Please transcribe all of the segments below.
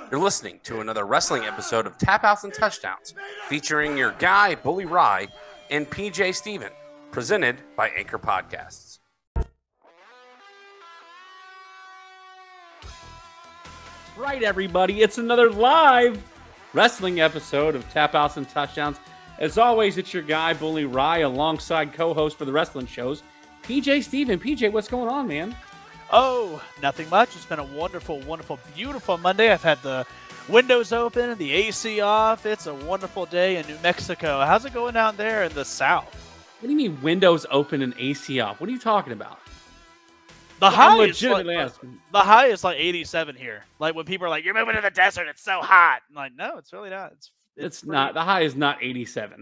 You're listening to another wrestling episode of Tap Outs and Touchdowns, featuring your guy, Bully Ry, and PJ Steven, presented by Anchor Podcasts. Right, everybody, it's another live wrestling episode of Tap Outs and Touchdowns. As always, it's your guy, Bully Ry, alongside co-host for the wrestling shows, PJ Steven. PJ, what's going on, man? Oh, nothing much. It's been a wonderful, beautiful Monday. I've had the windows open, the AC off. It's a wonderful day in New Mexico. How's it going down there in the South? What do you mean windows open and AC off? What are you talking about? The high is like 87 here. Like when people are like, "You're moving to the desert. It's so hot." I'm like, no, it's really not. It's not. The high is not 87.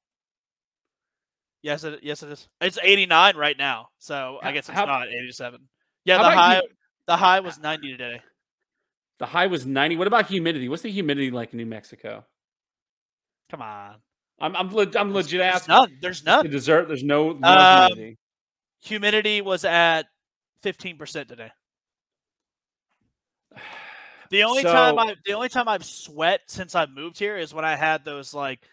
Yes, it is. It's 89 right now. So I guess it's not 87. Yeah, the high was 90 today. The high was 90. What about humidity? What's the humidity like in New Mexico? Come on. I'm legit asking. There's none. The dessert. There's no humidity. Humidity was at 15% today. The only time I've sweat since I've moved here is when I had those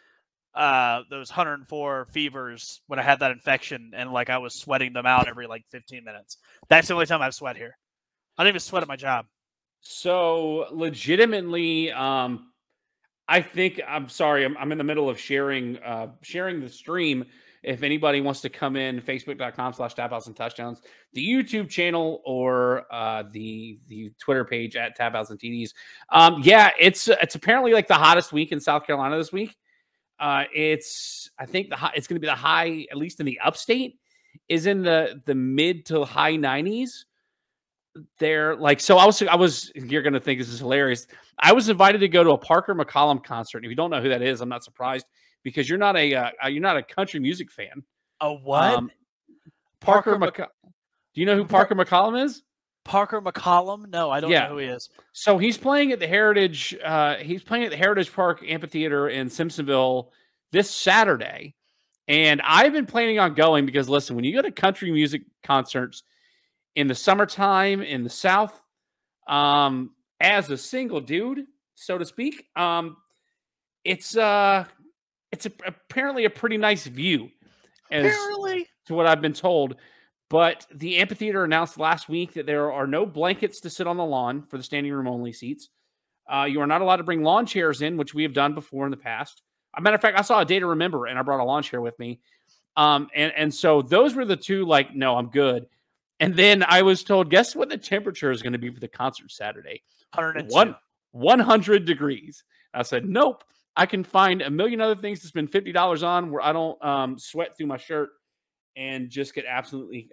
104 fevers when I had that infection and like I was sweating them out every like 15 minutes. That's the only time I've sweat here. I don't even sweat at my job. So legitimately, I think I'm sorry. I'm in the middle of sharing the stream. If anybody wants to come in, facebook.com/tapouts and touchdowns, the YouTube channel or the Twitter page at Tapouts and TDs. Yeah, it's apparently like the hottest week in South Carolina this week. I think it's going to be the high, at least in the upstate, is in the mid to high 90s. They're like, so I was. You're going to think this is hilarious. I was invited to go to a Parker McCollum concert. If you don't know who that is, I'm not surprised because you're not a country music fan. A what? Do you know who Parker McCollum is? Parker McCollum? No, I don't know who he is. So he's playing at the Heritage. He's playing at the Heritage Park Amphitheater in Simpsonville this Saturday, and I've been planning on going because listen, when you go to country music concerts in the summertime in the South, as a single dude, so to speak, it's apparently a pretty nice view, to what I've been told. But the amphitheater announced last week that there are no blankets to sit on the lawn for the standing room only seats. You are not allowed to bring lawn chairs in, which we have done before in the past. As a matter of fact, I saw a day to remember, and I brought a lawn chair with me. And so those were the two, like, no, I'm good. And then I was told, guess what the temperature is going to be for the concert Saturday? 100 degrees. I said, nope. I can find a million other things to spend $50 on where I don't sweat through my shirt and just get absolutely,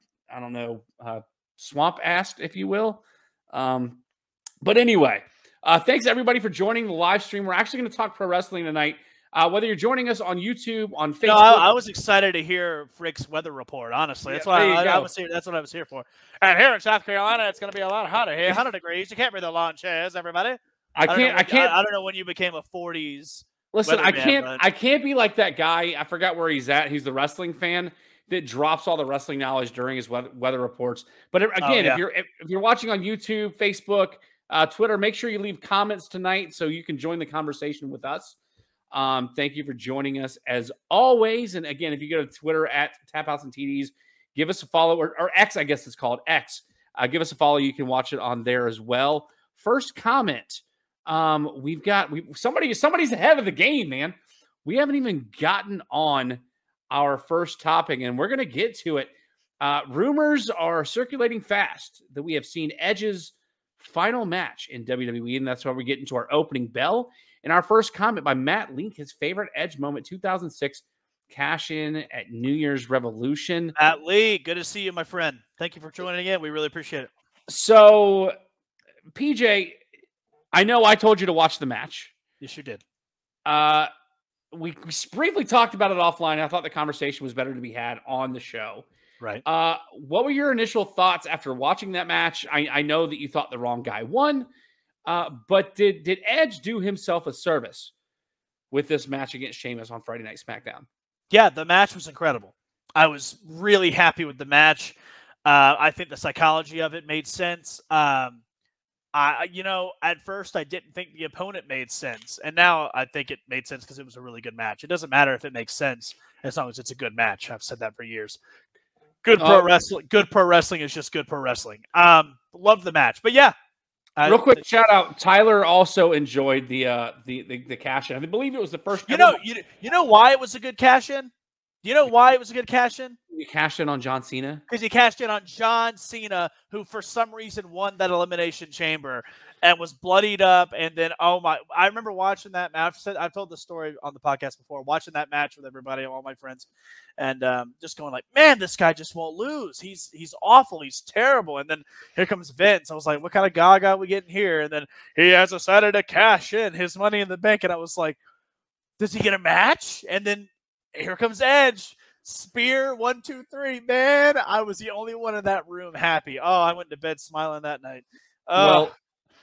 swamp-assed, if you will. But anyway, thanks everybody for joining the live stream. We're actually going to talk pro wrestling tonight. Whether you're joining us on YouTube, on Facebook. I was excited to hear Frick's weather report, honestly. That's why I was here. That's what I was here for. And here in South Carolina, it's going to be a lot hotter here, 100 degrees. You can't bring the lawn chairs, everybody. I don't know when you became a 40s. Listen, I can't be like that guy. I forgot where he's at. He's the wrestling fan that drops all the wrestling knowledge during his weather reports. But again, if you're watching on YouTube, Facebook, Twitter, make sure you leave comments tonight so you can join the conversation with us. Thank you for joining us as always. And again, if you go to Twitter at Tapouts and TDs, give us a follow, or X, I guess it's called X. Give us a follow. You can watch it on there as well. First comment. Somebody's ahead of the game, man. We haven't even gotten on our first topic, and we're going to get to it. Rumors are circulating fast that we have seen Edge's final match in WWE, and that's why we get into our opening bell. And our first comment by Matt Link, his favorite Edge moment, 2006 cash in at New Year's Revolution. Matt Lee, good to see you, my friend. Thank you for joining in. We really appreciate it. So, PJ, I know I told you to watch the match. Yes, you did. We briefly talked about it offline. I thought the conversation was better to be had on the show. Right. What were your initial thoughts after watching that match? I know that you thought the wrong guy won, but did Edge do himself a service with this match against Sheamus on Friday Night SmackDown? Yeah, the match was incredible. I was really happy with the match. I think the psychology of it made sense. At first I didn't think the opponent made sense, and now I think it made sense because it was a really good match. It doesn't matter if it makes sense as long as it's a good match. I've said that for years. Good pro wrestling is just good pro wrestling. Love the match, but yeah. Real quick shout out. Tyler also enjoyed the cash in. I believe it was the first. You know why it was a good cash in? Do you know why it was a good cash in? You cashed in on John Cena? Because he cashed in on John Cena, who for some reason won that Elimination Chamber and was bloodied up. And then, I remember watching that match. I've told the story on the podcast before, watching that match with everybody, all my friends, and just going like, man, this guy just won't lose. He's awful. He's terrible. And then here comes Vince. I was like, what kind of gaga are we getting here? And then he has decided to cash in his Money in the Bank. And I was like, does he get a match? And then here comes Edge. Spear 1, 2, 3. Man, I was the only one in that room happy. Oh, I went to bed smiling that night. Well,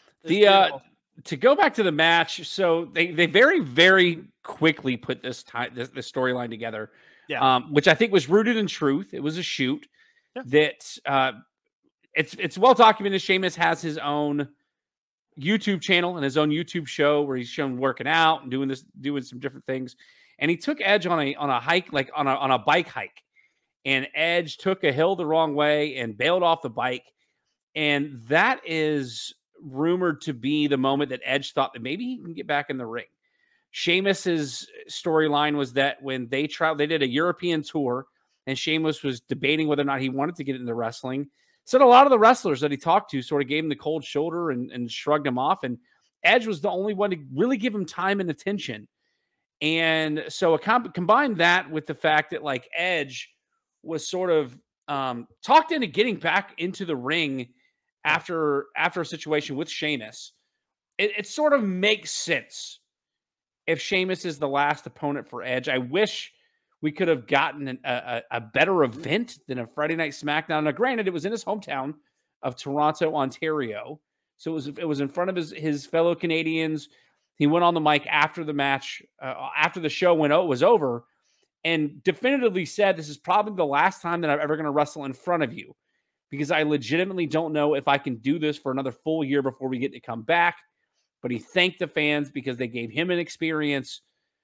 to go back to the match, so they very, very quickly put this storyline together. Yeah. Which I think was rooted in truth. It was a shoot that it's well documented. Sheamus has his own YouTube channel and his own YouTube show where he's shown working out and doing some different things. And he took Edge on a hike, like on a bike hike. And Edge took a hill the wrong way and bailed off the bike. And that is rumored to be the moment that Edge thought that maybe he can get back in the ring. Sheamus's storyline was that when they did a European tour, and Sheamus was debating whether or not he wanted to get into wrestling. Said a lot of the wrestlers that he talked to sort of gave him the cold shoulder and shrugged him off. And Edge was the only one to really give him time and attention. And so combine that with the fact that like Edge was sort of talked into getting back into the ring after a situation with Sheamus. It sort of makes sense if Sheamus is the last opponent for Edge. I wish we could have gotten a better event than a Friday Night SmackDown. Now, granted, it was in his hometown of Toronto, Ontario. So it was in front of his fellow Canadians. He went on the mic after the match, after the show was over, and definitively said, this is probably the last time that I'm ever going to wrestle in front of you, because I legitimately don't know if I can do this for another full year before we get to come back. But he thanked the fans because they gave him an experience.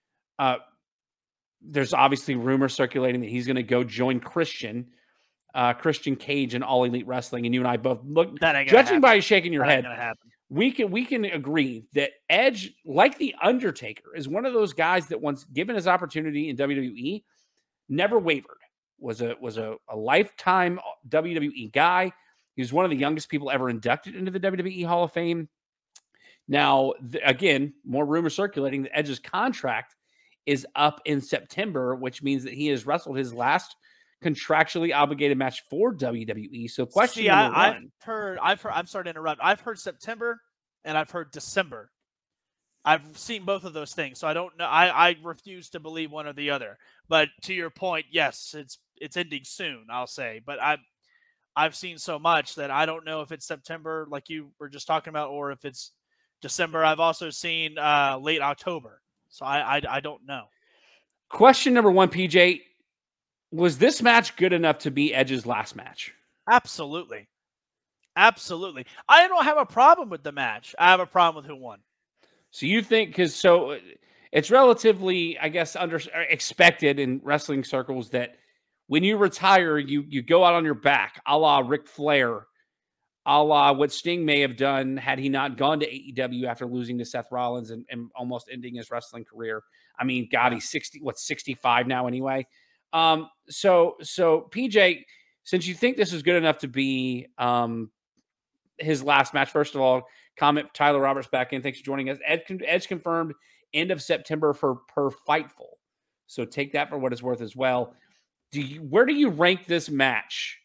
There's obviously rumors circulating that he's going to go join Christian Cage in All Elite Wrestling, and you and I both look. Judging by you shaking your head, we can agree that Edge, like The Undertaker, is one of those guys that once given his opportunity in WWE, never wavered. Was a lifetime WWE guy. He was one of the youngest people ever inducted into the WWE Hall of Fame. Now, again, more rumors circulating that Edge's contract is up in September, which means that he has wrestled his last contractually obligated match for WWE. So question number one. I've heard, I'm sorry to interrupt. I've heard September and I've heard December. I've seen both of those things. So I don't know. I refuse to believe one or the other. But to your point, yes, it's ending soon, I'll say. But I've seen so much that I don't know if it's September, like you were just talking about, or if it's December. I've also seen late October. So I don't know. Question number one, PJ. Was this match good enough to be Edge's last match? Absolutely. Absolutely. I don't have a problem with the match. I have a problem with who won. So you think, so it's relatively, I guess, expected in wrestling circles that when you retire, you go out on your back, a la Ric Flair, a la what Sting may have done had he not gone to AEW after losing to Seth Rollins and almost ending his wrestling career. I mean, God, he's 65 now anyway. So PJ, since you think this is good enough to be his last match, first of all, comment Tyler Roberts back in. Thanks for joining us. Edge confirmed end of September per Fightful. So take that for what it's worth as well. Where do you rank this match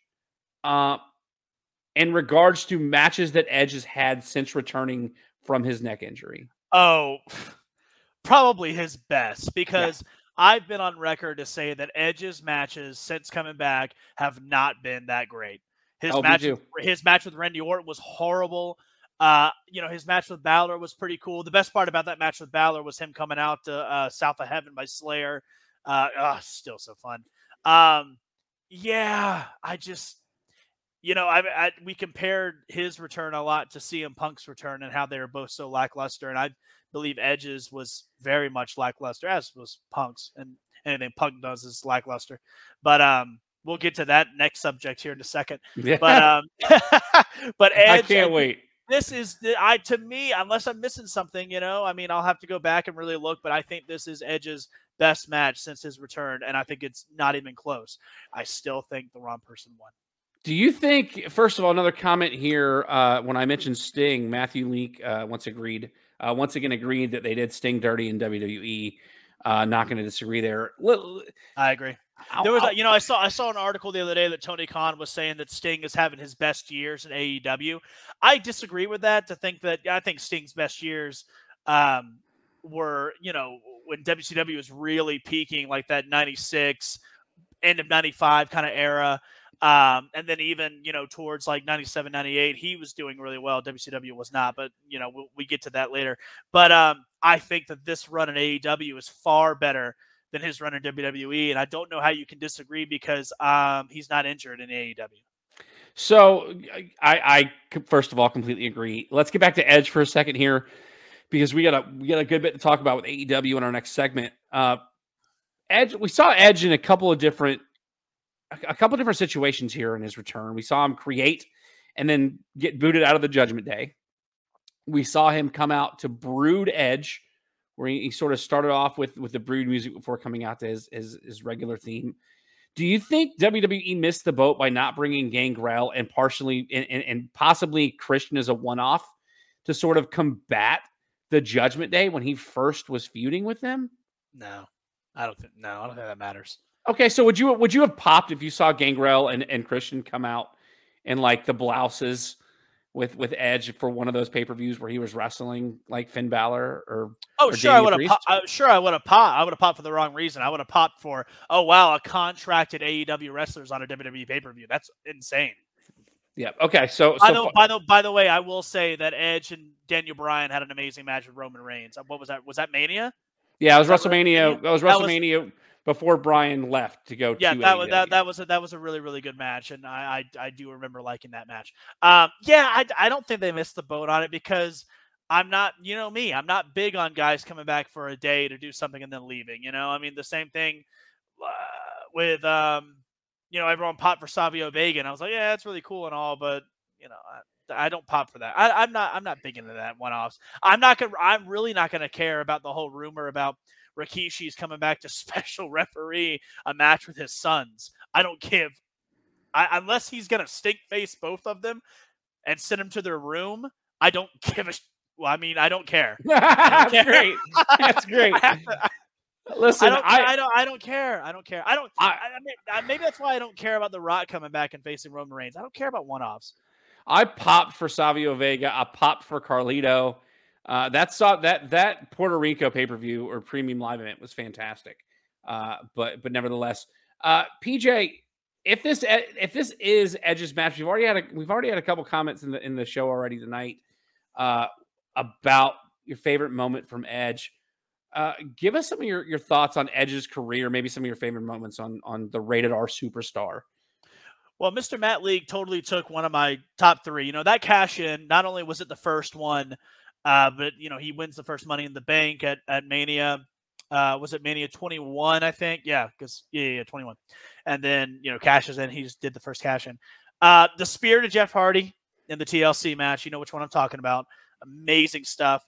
in regards to matches that Edge has had since returning from his neck injury? Oh, probably his best, because I've been on record to say that Edge's matches since coming back have not been that great. His match with Randy Orton was horrible. His match with Balor was pretty cool. The best part about that match with Balor was him coming out to South of Heaven by Slayer. Still so fun. we compared his return a lot to CM Punk's return and how they were both so lackluster. And I believe Edge's was very much lackluster, as was Punk's, and anything Punk does is lackluster. But we'll get to that next subject here in a second. Yeah. But Edge, I can't wait. This is to me, unless I'm missing something, I mean, I'll have to go back and really look, but I think this is Edge's best match since his return, and I think it's not even close. I still think the wrong person won. Do you think, first of all, another comment here, when I mentioned Sting, Matthew Leak once again agreed that they did Sting dirty in WWE. Not going to disagree there. I agree. There was, I saw an article the other day that Tony Khan was saying that Sting is having his best years in AEW. I disagree with that. I think Sting's best years were, when WCW was really peaking, like that 96, end of 95 kind of era. And then even, towards like 97, 98, he was doing really well. WCW was not, but, we get to that later. But I think that this run in AEW is far better than his run in WWE. And I don't know how you can disagree because he's not injured in AEW. So I first of all completely agree. Let's get back to Edge for a second here, because we got a good bit to talk about with AEW in our next segment. Edge, we saw Edge in a couple of different situations here in his return. We saw him create and then get booted out of the Judgment Day. We saw him come out to Brood Edge, where he sort of started off with the Brood music before coming out to his regular theme. Do you think WWE missed the boat by not bringing Gangrel and possibly Christian as a one-off to sort of combat the Judgment Day when he first was feuding with them? No, I don't think that matters. Okay, so would you have popped if you saw Gangrel and Christian come out in like the blouses with Edge for one of those pay-per-views where he was wrestling like Finn Balor or sure, I would have popped. I would have popped for the wrong reason. I would have popped for, oh wow, a contracted AEW wrestlers on a WWE pay-per-view. That's insane. Yeah. Okay. So by the way, I will say that Edge and Daniel Bryan had an amazing match with Roman Reigns. What was that? Was that Mania? Yeah, it was WrestleMania. That was WrestleMania before Bryan left to go. Yeah, that was a really, really good match, and I do remember liking that match. I don't think they missed the boat on it because I'm not, me, I'm not big on guys coming back for a day to do something and then leaving. I mean, the same thing with everyone popped for Savio Vega, and I was like, yeah, that's really cool and all, but I don't pop for that. I'm not big into that one-offs. I'm really not gonna care about the whole rumor about Rikishi's coming back to special referee a match with his sons. I don't give, unless he's gonna stink face both of them and send them to their room. I don't give a. Well, I mean, I don't care. That's great. That's great. Listen, I don't care. Maybe that's why I don't care about The Rock coming back and facing Roman Reigns. I don't care about one-offs. I popped for Savio Vega. I popped for Carlito. That Puerto Rico pay-per-view or premium live event was fantastic. But nevertheless, PJ, if this is Edge's match, we've already had a couple comments in the show already tonight about your favorite moment from Edge. Give us some of your thoughts on Edge's career, maybe some of your favorite moments on the Rated R Superstar. Well, Mr. Matt League totally took one of my top three. That cash in, not only was it the first one, but he wins the first Money in the Bank at Mania. Was it Mania 21? I think, yeah, because 21. And then cashes in. He just did the first cash in. The spear to Jeff Hardy in the TLC match. You know which one I'm talking about. Amazing stuff.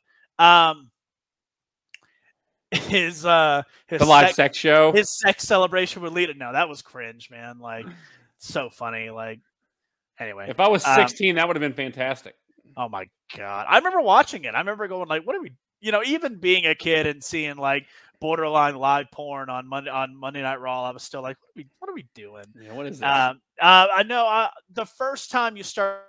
His live sex show, his sex celebration with Lita. No, that was cringe, man. Like, so funny. Like, anyway, if I was 16, that would have been fantastic. Oh my God. I remember watching it. I remember going like, what are we, even being a kid and seeing like borderline live porn on Monday Night Raw, I was still like, what are we doing? Yeah, what is that? I know the first time you start,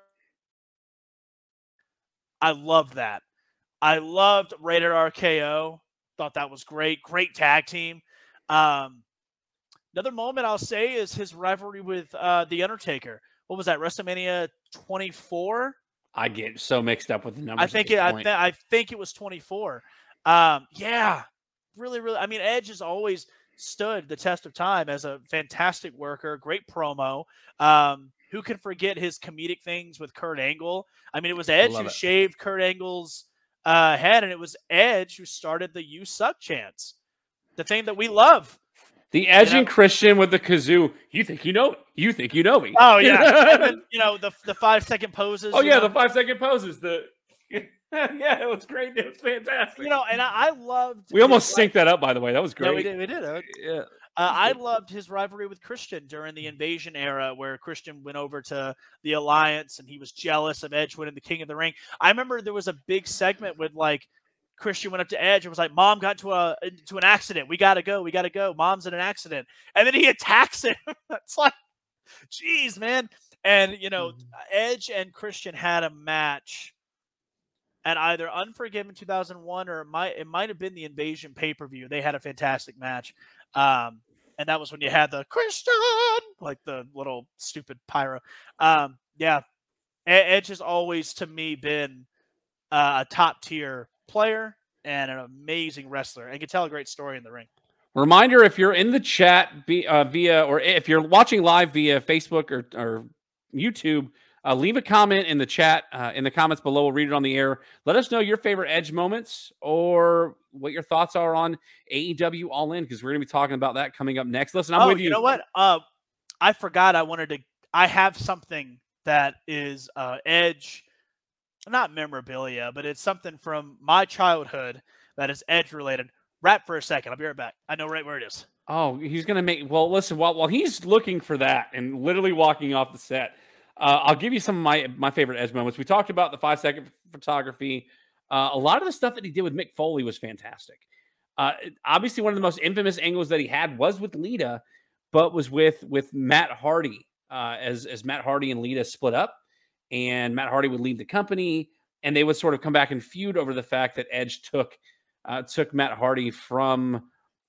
I loved that. I loved Rated RKO. Thought that was great. Great tag team. Another moment I'll say is his rivalry with The Undertaker. What was that? WrestleMania 24? I get so mixed up with the numbers. I think it was 24. Yeah, really, really. I mean, Edge has always stood the test of time as a fantastic worker, great promo. who can forget his comedic things with Kurt Angle? I mean, it was Edge who shaved Kurt Angle's head, and it was Edge who started the "You Suck" chants, the thing that we love. The Edge and Christian with the kazoo. You think you know? You think you know me? Oh yeah, and then, the 5-second poses. Oh yeah, the 5-second poses. Yeah, it was great. It was fantastic. And I loved. We almost synced that up, by the way. That was great. No, we did. Yeah. I loved his rivalry with Christian during the Invasion era, where Christian went over to the Alliance and he was jealous of Edge winning the King of the Ring. I remember there was a big segment with Christian went up to Edge and was like, "Mom got into an accident. We gotta go. Mom's in an accident." And then he attacks him. It's like, geez, man. And Edge and Christian had a match at either Unforgiven 2001 or it might have been the Invasion pay-per-view. They had a fantastic match. And that was when you had the Christian, like the little stupid pyro. Yeah. Edge has always, to me, been a top-tier player and an amazing wrestler, and can tell a great story in the ring. Reminder, if you're in the chat via, or if you're watching live via Facebook or YouTube, leave a comment in the chat, in the comments below. We'll read it on the air. Let us know your favorite Edge moments or what your thoughts are on AEW All In, because we're going to be talking about that coming up next. Listen, I'm with you. You know what? I forgot I have something that is Edge, not memorabilia, but it's something from my childhood that is Edge related. Wrap for a second. I'll be right back. I know right where it is. Oh, he's going to make... Well, listen, while he's looking for that and literally walking off the set, I'll give you some of my favorite Edge moments. We talked about the 5-second photography. A lot of the stuff that he did with Mick Foley was fantastic. Obviously, one of the most infamous angles that he had was with Lita, but was with Matt Hardy, as Matt Hardy and Lita split up, and Matt Hardy would leave the company, and they would sort of come back and feud over the fact that Edge took Matt Hardy from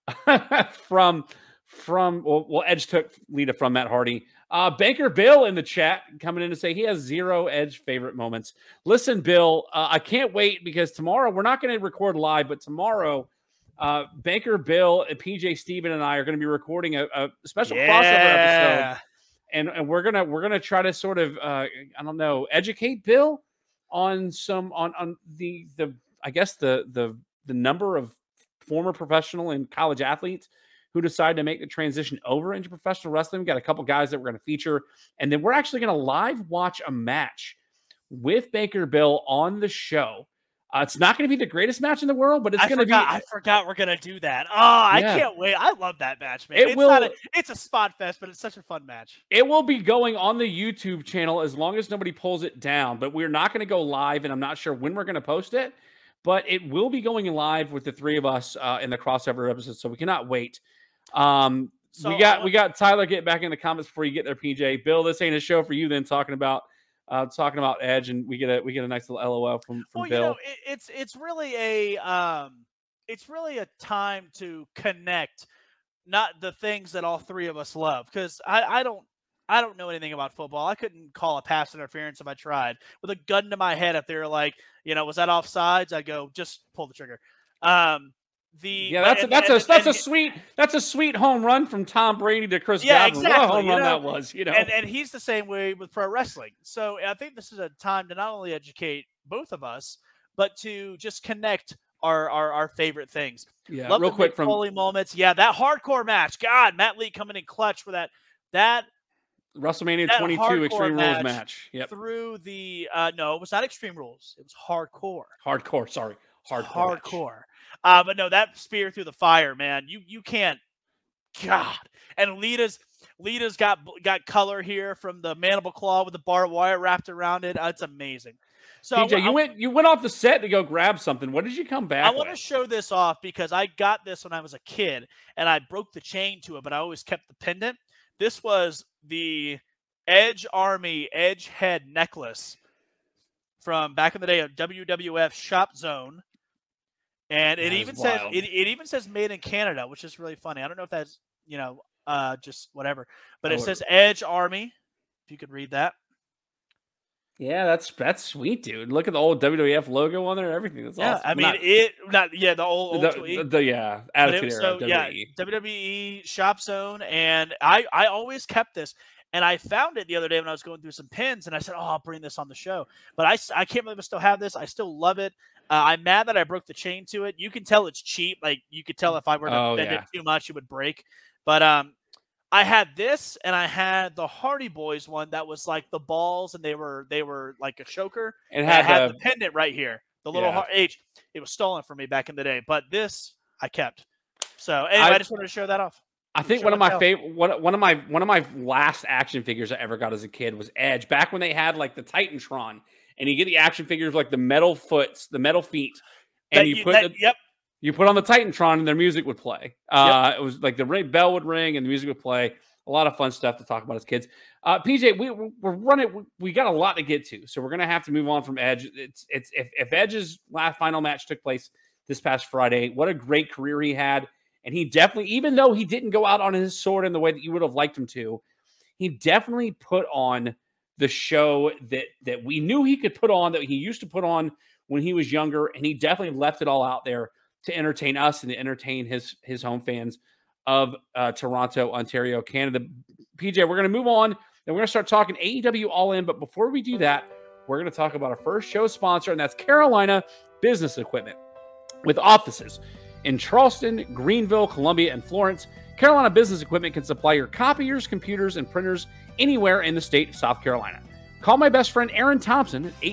Edge took Lita from Matt Hardy. Banker Bill in the chat coming in to say he has 0 Edge favorite moments. Listen, Bill, I can't wait, because tomorrow we're not going to record live, but tomorrow Banker Bill and PJ Steven and I are going to be recording a special crossover episode, and we're gonna try to sort of I don't know, educate Bill on the I guess the number of former professional and college athletes who decided to make the transition over into professional wrestling. We've got a couple guys that we're going to feature, and then we're actually going to live watch a match with Banker Bill on the show. It's not going to be the greatest match in the world, but it's going to be... I forgot we're going to do that. Oh, I can't wait. I love that match, man. It's a spot fest, but it's such a fun match. It will be going on the YouTube channel as long as nobody pulls it down, but we're not going to go live, and I'm not sure when we're going to post it, but it will be going live with the three of us in the crossover episode, so we cannot wait. We got Tyler get back in the comments before you get there, PJ. Bill, this ain't a show for you then, talking about Edge, and we get a nice little LOL from Bill. It's really a time to connect, not the things that all three of us love, because I don't know anything about football. I couldn't call a pass interference if I tried. With a gun to my head, if they were like, was that offsides? I'd go, just pull the trigger. That's a sweet home run from Tom Brady to Chris Godwin. Exactly. What a home run that was, And he's the same way with pro wrestling. So I think this is a time to not only educate both of us, but to just connect our favorite things. Yeah, love real the quick Mick Foley moments. Yeah, that hardcore match. God, Matt Lee coming in clutch for that WrestleMania 22 Extreme Rules match. Yep. Through the no, it was not Extreme Rules. It was hardcore. Sorry. Hardcore. But no, that spear through the fire, man. You can't. God. And Lita's got color here from the mandible claw with the barbed wire wrapped around it. It's amazing. So PJ, you went off the set to go grab something. What did you come back with? I want to show this off because I got this when I was a kid and I broke the chain to it, but I always kept the pendant. This was the Edge Army Edge head necklace from back in the day of WWF Shop Zone. And it even says made in Canada, which is really funny. I don't know if that's, just whatever, but it says Edge Army. If you could read that. Yeah, that's sweet, dude. Look at the old WWF logo on there and everything. That's awesome. I mean, the old Attitude Era. WWE. WWE Shop Zone, and I always kept this. And I found it the other day when I was going through some pins, and I said, "Oh, I'll bring this on the show." But I can't believe I still have this. I still love it. I'm mad that I broke the chain to it. You can tell it's cheap. Like you could tell if I were to bend it too much, it would break. But I had this, and I had the Hardy Boys one that was like the balls, and they were like a choker. It had the pendant right here, the little H. It was stolen from me back in the day, but this I kept. So anyway, I just wanted to show that off. I think one of my favorite, one of my last action figures I ever got as a kid was Edge. Back when they had like the Titantron, and you get the action figures like the metal feet, and you put on the Titantron, and their music would play. It was like the bell would ring, and the music would play. A lot of fun stuff to talk about as kids. PJ, we're running. We got a lot to get to, so we're gonna have to move on from Edge. If Edge's final match took place this past Friday, what a great career he had. And he definitely, even though he didn't go out on his sword in the way that you would have liked him to, he definitely put on the show that we knew he could put on, that he used to put on when he was younger. And he definitely left it all out there to entertain us and to entertain his home fans of Toronto, Ontario, Canada. PJ, we're going to move on, and we're going to start talking AEW All In. But before we do that, we're going to talk about our first show sponsor, and that's Carolina Business Equipment. With offices in Charleston, Greenville, Columbia, and Florence, Carolina Business Equipment can supply your copiers, computers, and printers anywhere in the state of South Carolina. Call my best friend Aaron Thompson at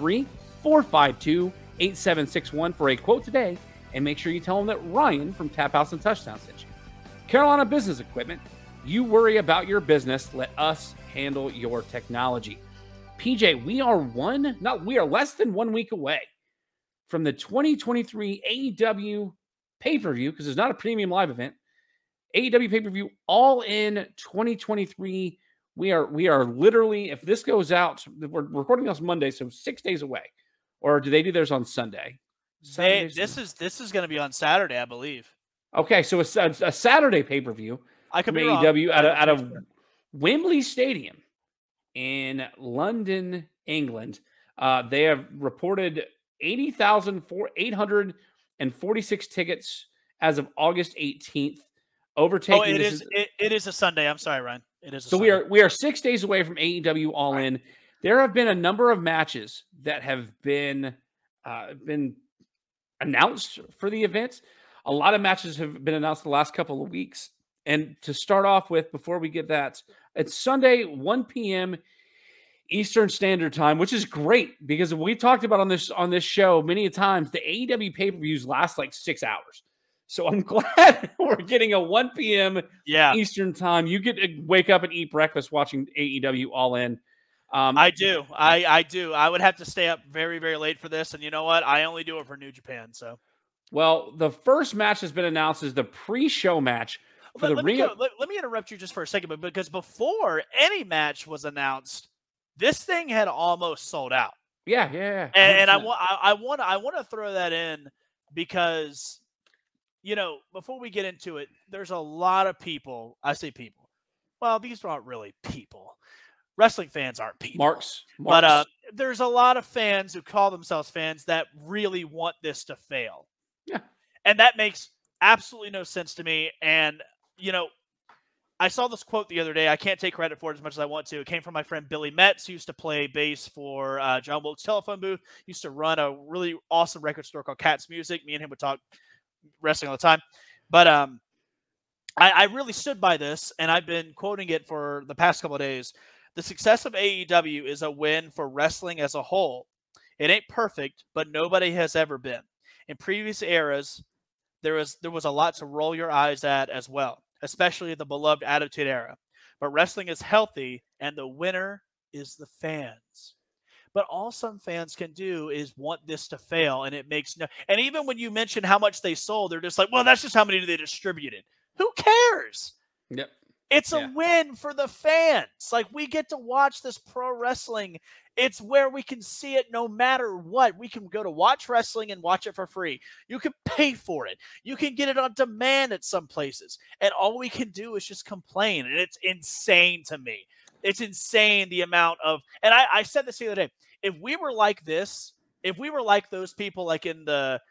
843-452-8761 for a quote today, and make sure you tell him that Ryan from Tap House and Touchdown sent you. Carolina Business Equipment, you worry about your business, let us handle your technology. PJ, we are less than 1 week away from the 2023 AEW pay-per-view, because it's not a premium live event. AEW pay-per-view All In 2023. We are literally, if this goes out, we're recording this Monday, so 6 days away. Or do they do theirs on Sunday? This is going to be on Saturday, I believe. Okay, so it's a Saturday pay-per-view. I could be AEW out of Wembley Stadium in London, England. They have reported 80,846 tickets as of August 18th. Overtaking. It is a Sunday. I'm sorry, Ryan. It is. So we are 6 days away from AEW All In. There have been a number of matches that have been announced for the event. A lot of matches have been announced the last couple of weeks. And to start off with, before we get that, it's Sunday, 1 p.m. Eastern Standard Time, which is great because we talked about on this show many times, the AEW pay-per-views last like 6 hours. So I'm glad we're getting a 1 p.m. Eastern Time. You get to wake up and eat breakfast watching AEW All In. I do. I do. I would have to stay up very, very late for this. And you know what? I only do it for New Japan. So, well, the first match has been announced as the pre-show match. Let me interrupt you just for a second, because before any match was announced, this thing had almost sold out. Yeah. And I want to throw that in because, you know, before we get into it, there's a lot of people. I say people. Well, these aren't really people. Wrestling fans aren't people. Marks. But there's a lot of fans who call themselves fans that really want this to fail. Yeah. And that makes absolutely no sense to me. And, you know, I saw this quote the other day. I can't take credit for it as much as I want to. It came from my friend Billy Metz, who used to play bass for John Wilkes Telephone Booth. Used to run a really awesome record store called Cat's Music. Me and him would talk wrestling all the time. But I really stood by this, and I've been quoting it for the past couple of days. The success of AEW is a win for wrestling as a whole. It ain't perfect, but nobody has ever been. In previous eras, there was a lot to roll your eyes at as well, especially the beloved Attitude Era. But wrestling is healthy, and the winner is the fans. But all some fans can do is want this to fail, and it makes no. And even when you mention how much they sold, they're just like, well, that's just how many they distributed. Who cares? Yep. It's a win for the fans. Like, we get to watch this pro wrestling. It's where we can see it no matter what. We can go to Watch Wrestling and watch it for free. You can pay for it. You can get it on demand at some places. And all we can do is just complain. And it's insane to me. It's insane the amount of, and I said this the other day. If we were like this, if we were like those people like in the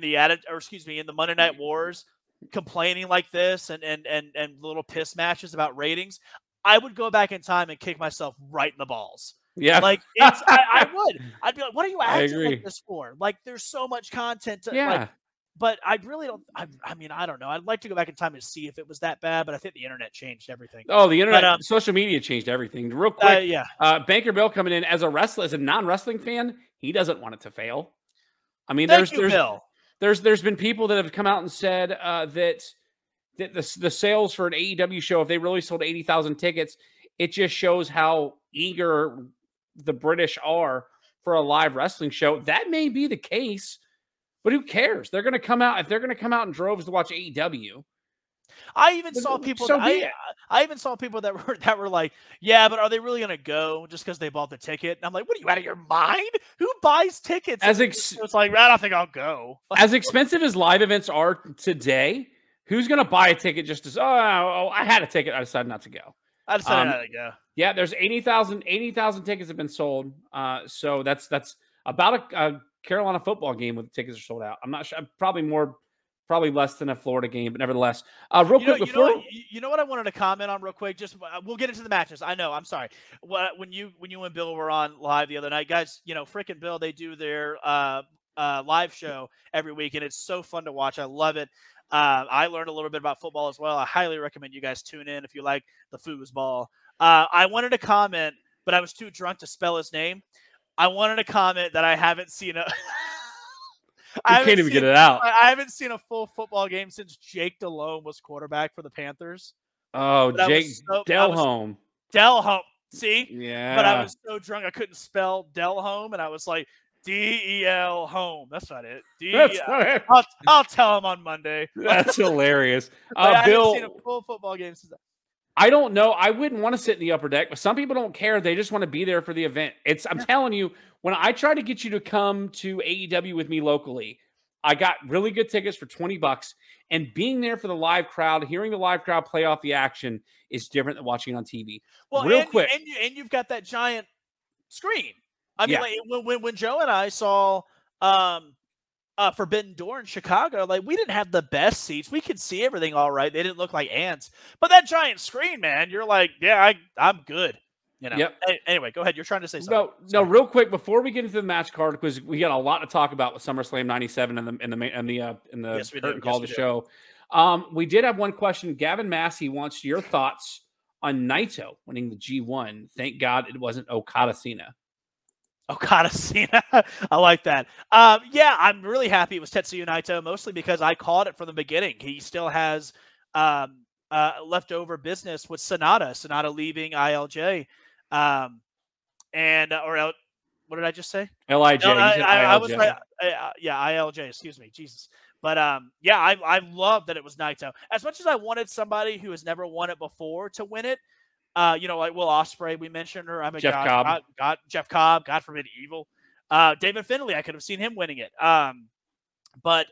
Monday Night Wars, complaining like this and little piss matches about ratings, I would go back in time and kick myself right in the balls. Yeah. Like, I would. I'd be like, what are you acting like this for? Like, there's so much content. But I really don't. I mean, I don't know. I'd like to go back in time and see if it was that bad, but I think the internet changed everything. Oh, the internet, social media changed everything. Real quick, Banker Bill coming in as a non-wrestling fan, he doesn't want it to fail. I mean, there's been people that have come out and said that the sales for an AEW show, if they really sold 80,000 tickets, it just shows how eager the British are for a live wrestling show. That may be the case. But who cares? They're going to come out. If they're going to come out in droves to watch AEW. I even saw people that were like, yeah, but are they really going to go just because they bought the ticket? And I'm like, what are you, out of your mind? Who buys tickets? It's like, I don't think I'll go. As expensive as live events are today, who's going to buy a ticket just as, I had a ticket, I decided not to go. I decided not to go. Yeah, there's 80,000 tickets have been sold. So that's about a Carolina football game with tickets are sold out. I'm not sure. Probably less than a Florida game, but nevertheless. Real quick, you know what I wanted to comment on real quick. Just we'll get into the matches. I know. I'm sorry. When you and Bill were on live the other night, guys, frickin' Bill, they do their live show every week, and it's so fun to watch. I love it. I learned a little bit about football as well. I highly recommend you guys tune in if you like the foosball. I wanted to comment, but I was too drunk to spell his name. I wanted to comment that I haven't seen a. I can't even get it out. I haven't seen a full football game since Jake Delhomme was quarterback for the Panthers. Oh, Jake Delhomme. Delhomme. See? Yeah. But I was so drunk I couldn't spell Delhomme, and I was like D-E-L home. That's not it. That's not it. I'll tell him on Monday. That's hilarious. I haven't seen a full football game since. I don't know. I wouldn't want to sit in the upper deck, but some people don't care. They just want to be there for the event. I'm telling you, when I try to get you to come to AEW with me locally, I got really good tickets for $20, and being there for the live crowd, hearing the live crowd play off the action is different than watching on TV. Well, real quick. And you've got that giant screen. I mean, like, when Joe and I saw Forbidden Door in Chicago, like, we didn't have the best seats. We could see everything all right. They didn't look like ants. But that giant screen, man, you're like, yeah, I'm good. Yep. Anyway, go ahead. You're trying to say something. No, real quick before we get into the match card, because we got a lot to talk about with SummerSlam '97 in the curtain call of the show. We did have one question. Gavin Massey wants your thoughts on Naito winning the G1. Thank God it wasn't Okada Cena. Okada Cena. I like that. Yeah, I'm really happy it was Tetsuya Naito, mostly because I called it from the beginning. He still has leftover business with Sonata leaving ILJ. What did I just say? LIJ. No, I was right. ILJ. Excuse me. Jesus. But I love that it was Naito. As much as I wanted somebody who has never won it before to win it, like Will Ospreay, we mentioned her. I mean, Jeff Cobb. Jeff Cobb. God forbid, Evil. David Finlay. I could have seen him winning it. But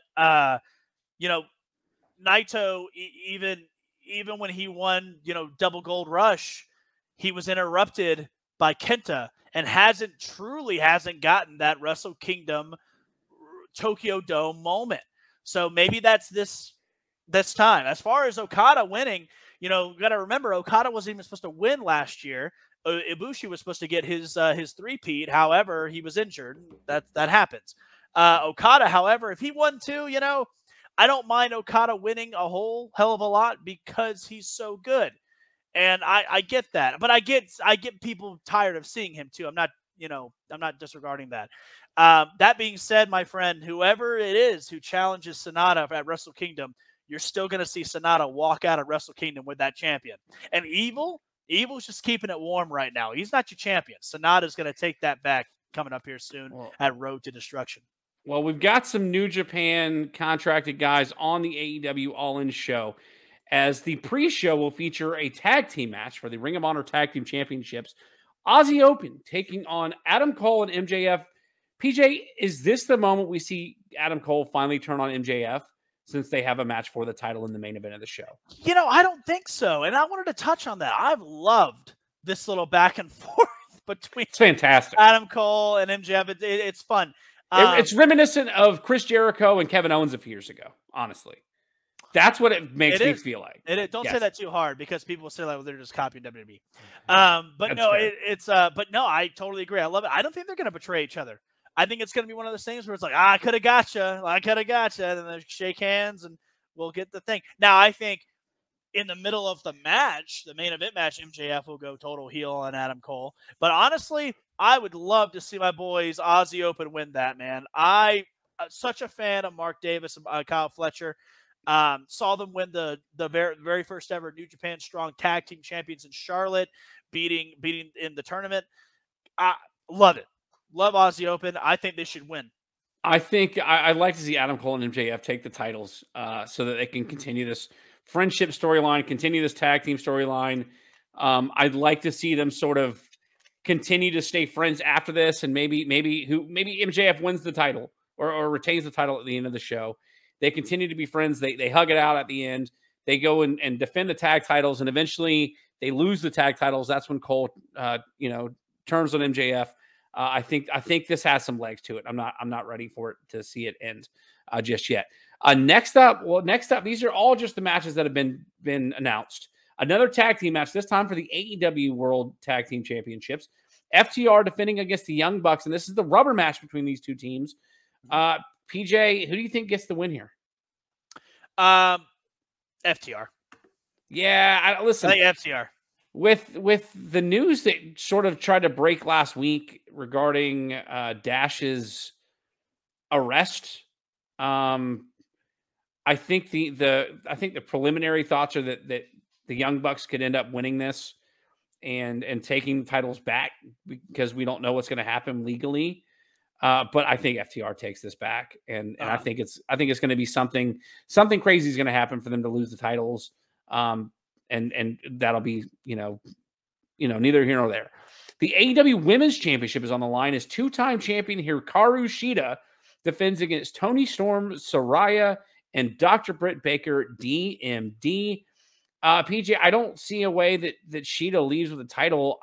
Naito, even when he won, Double Gold Rush, he was interrupted by Kenta and hasn't gotten that Wrestle Kingdom Tokyo Dome moment. So maybe that's this time. As far as Okada winning, got to remember Okada wasn't even supposed to win last year. Ibushi was supposed to get his three-peat. However, he was injured. That happens. Okada, however, if he won too, I don't mind Okada winning a whole hell of a lot because he's so good. And I get that, but I get people tired of seeing him too. I'm not disregarding that. That being said, my friend, whoever it is who challenges Sonata at Wrestle Kingdom, you're still going to see Sonata walk out of Wrestle Kingdom with that champion. And Evil's just keeping it warm right now. He's not your champion. Sonata's going to take that back coming up here soon at Road to Destruction. Well, we've got some New Japan contracted guys on the AEW All-In show, as the pre-show will feature a tag team match for the Ring of Honor Tag Team Championships. Aussie Open taking on Adam Cole and MJF. PJ, is this the moment we see Adam Cole finally turn on MJF since they have a match for the title in the main event of the show? I don't think so. And I wanted to touch on that. I've loved this little back and forth between it's fantastic. Adam Cole and MJF. It's fun. It's reminiscent of Chris Jericho and Kevin Owens a few years ago, honestly. That's what it makes me feel like. Don't say that too hard because people say like, well, they're just copying WWE. But no, I totally agree. I love it. I don't think they're going to betray each other. I think it's going to be one of those things where it's like, I could have gotcha. And then they shake hands and we'll get the thing. Now, I think in the middle of the match, the main event match, MJF will go total heel on Adam Cole. But honestly, I would love to see my boys Aussie Open win that, man. I'm such a fan of Mark Davis and Kyle Fletcher. Saw them win the very first ever New Japan Strong Tag Team Champions in Charlotte, beating in the tournament. I love it. Love Aussie Open. I think they should win. I think I'd like to see Adam Cole and MJF take the titles so that they can continue this friendship storyline, continue this tag team storyline. I'd like to see them sort of continue to stay friends after this, and maybe MJF wins the title or retains the title at the end of the show. They continue to be friends. They hug it out at the end. They go and defend the tag titles, and eventually they lose the tag titles. That's when Cole, turns on MJF. I think this has some legs to it. I'm not ready for it to see it end just yet. Next up, these are all just the matches that have been announced. Another tag team match, this time for the AEW World Tag Team Championships. FTR defending against the Young Bucks, and this is the rubber match between these two teams. PJ, who do you think gets the win here? FTR. Yeah, listen. I think FTR. With the news that sort of tried to break last week regarding Dash's arrest, I think the preliminary thoughts are that the Young Bucks could end up winning this and taking the titles back because we don't know what's going to happen legally. But I think FTR takes this back, and I think it's going to be something crazy is going to happen for them to lose the titles. And that'll be, neither here nor there. The AEW Women's Championship is on the line as two-time champion Hikaru Shida defends against Toni Storm, Saraya, and Dr. Britt Baker, DMD. PJ, I don't see a way that Shida leaves with the title.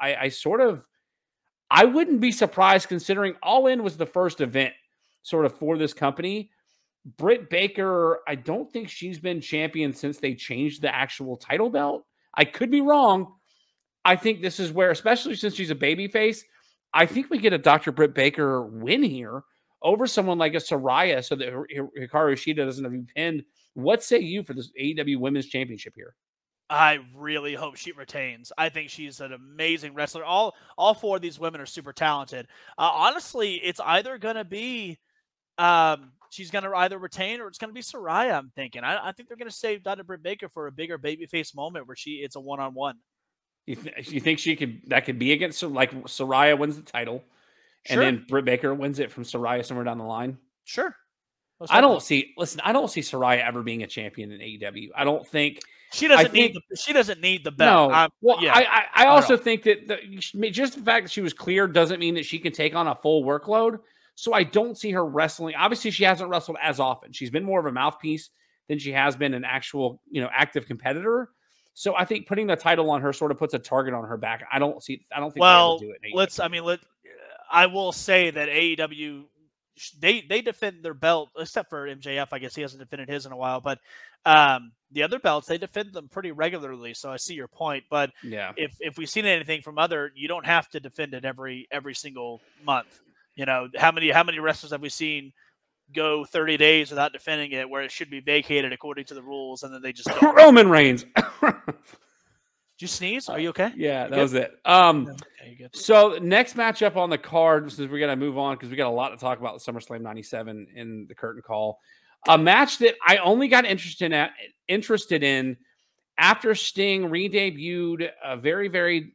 I wouldn't be surprised considering All In was the first event sort of for this company. Britt Baker, I don't think she's been champion since they changed the actual title belt. I could be wrong. I think this is where, especially since she's a babyface, I think we get a Dr. Britt Baker win here over someone like a Saraya so that Hikaru Shida doesn't have to be pinned. What say you for this AEW Women's Championship here? I really hope she retains. I think she's an amazing wrestler. All four of these women are super talented. Honestly, it's either going to be she's going to either retain or it's going to be Saraya, I'm thinking. I think they're going to save Dr. Britt Baker for a bigger babyface moment where it's a one-on-one. You think that could be against, like, Saraya wins the title and then Britt Baker wins it from Saraya somewhere down the line? Sure. I don't see Saraya ever being a champion in AEW. I don't think she doesn't need the belt. No. I also think that just the fact that she was cleared doesn't mean that she can take on a full workload. So I don't see her wrestling. Obviously, she hasn't wrestled as often. She's been more of a mouthpiece than she has been an actual, active competitor. So I think putting the title on her sort of puts a target on her back. I don't think they'll do it. I will say that AEW, they defend their belt, except for MJF. I guess he hasn't defended his in a while, but the other belts, they defend them pretty regularly. So I see your point, but yeah, if we've seen anything from you don't have to defend it every single month. How many wrestlers have we seen go 30 days without defending it, where it should be vacated according to the rules, and then they just don't? Roman Reigns. Did you sneeze? Are you okay? Yeah, that was it. So next matchup on the card, since we're gonna move on because we got a lot to talk about the SummerSlam '97 in the curtain call. A match that I only got interested in after Sting re-debuted a very, very,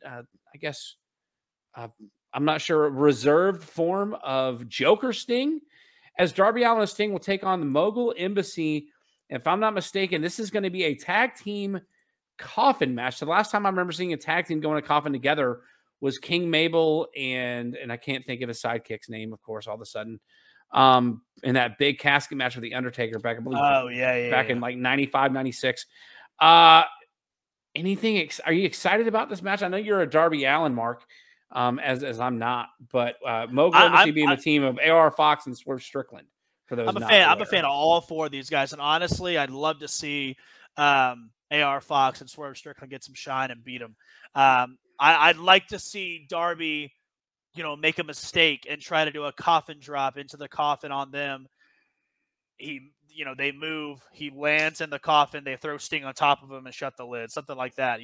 I'm not sure, reserved form of Joker Sting, as Darby Allin and Sting will take on the Mogul Embassy. If I'm not mistaken, this is going to be a tag team coffin match. The last time I remember seeing a tag team going to coffin together was King Mabel and I can't think of his sidekick's name, of course, all of a sudden. In that big casket match with the Undertaker back, I believe, back in like 95, 96. Are you excited about this match? I know you're a Darby Allin mark, as I'm not, but Mogul Embassy being the team of AR Fox and Swerve Strickland. For those, I'm a fan of all 4 of these guys, and honestly, I'd love to see AR Fox and Swerve Strickland get some shine and beat them. I'd like to see Darby, make a mistake and try to do a coffin drop into the coffin on them. They move, he lands in the coffin, they throw Sting on top of him and shut the lid, something like that.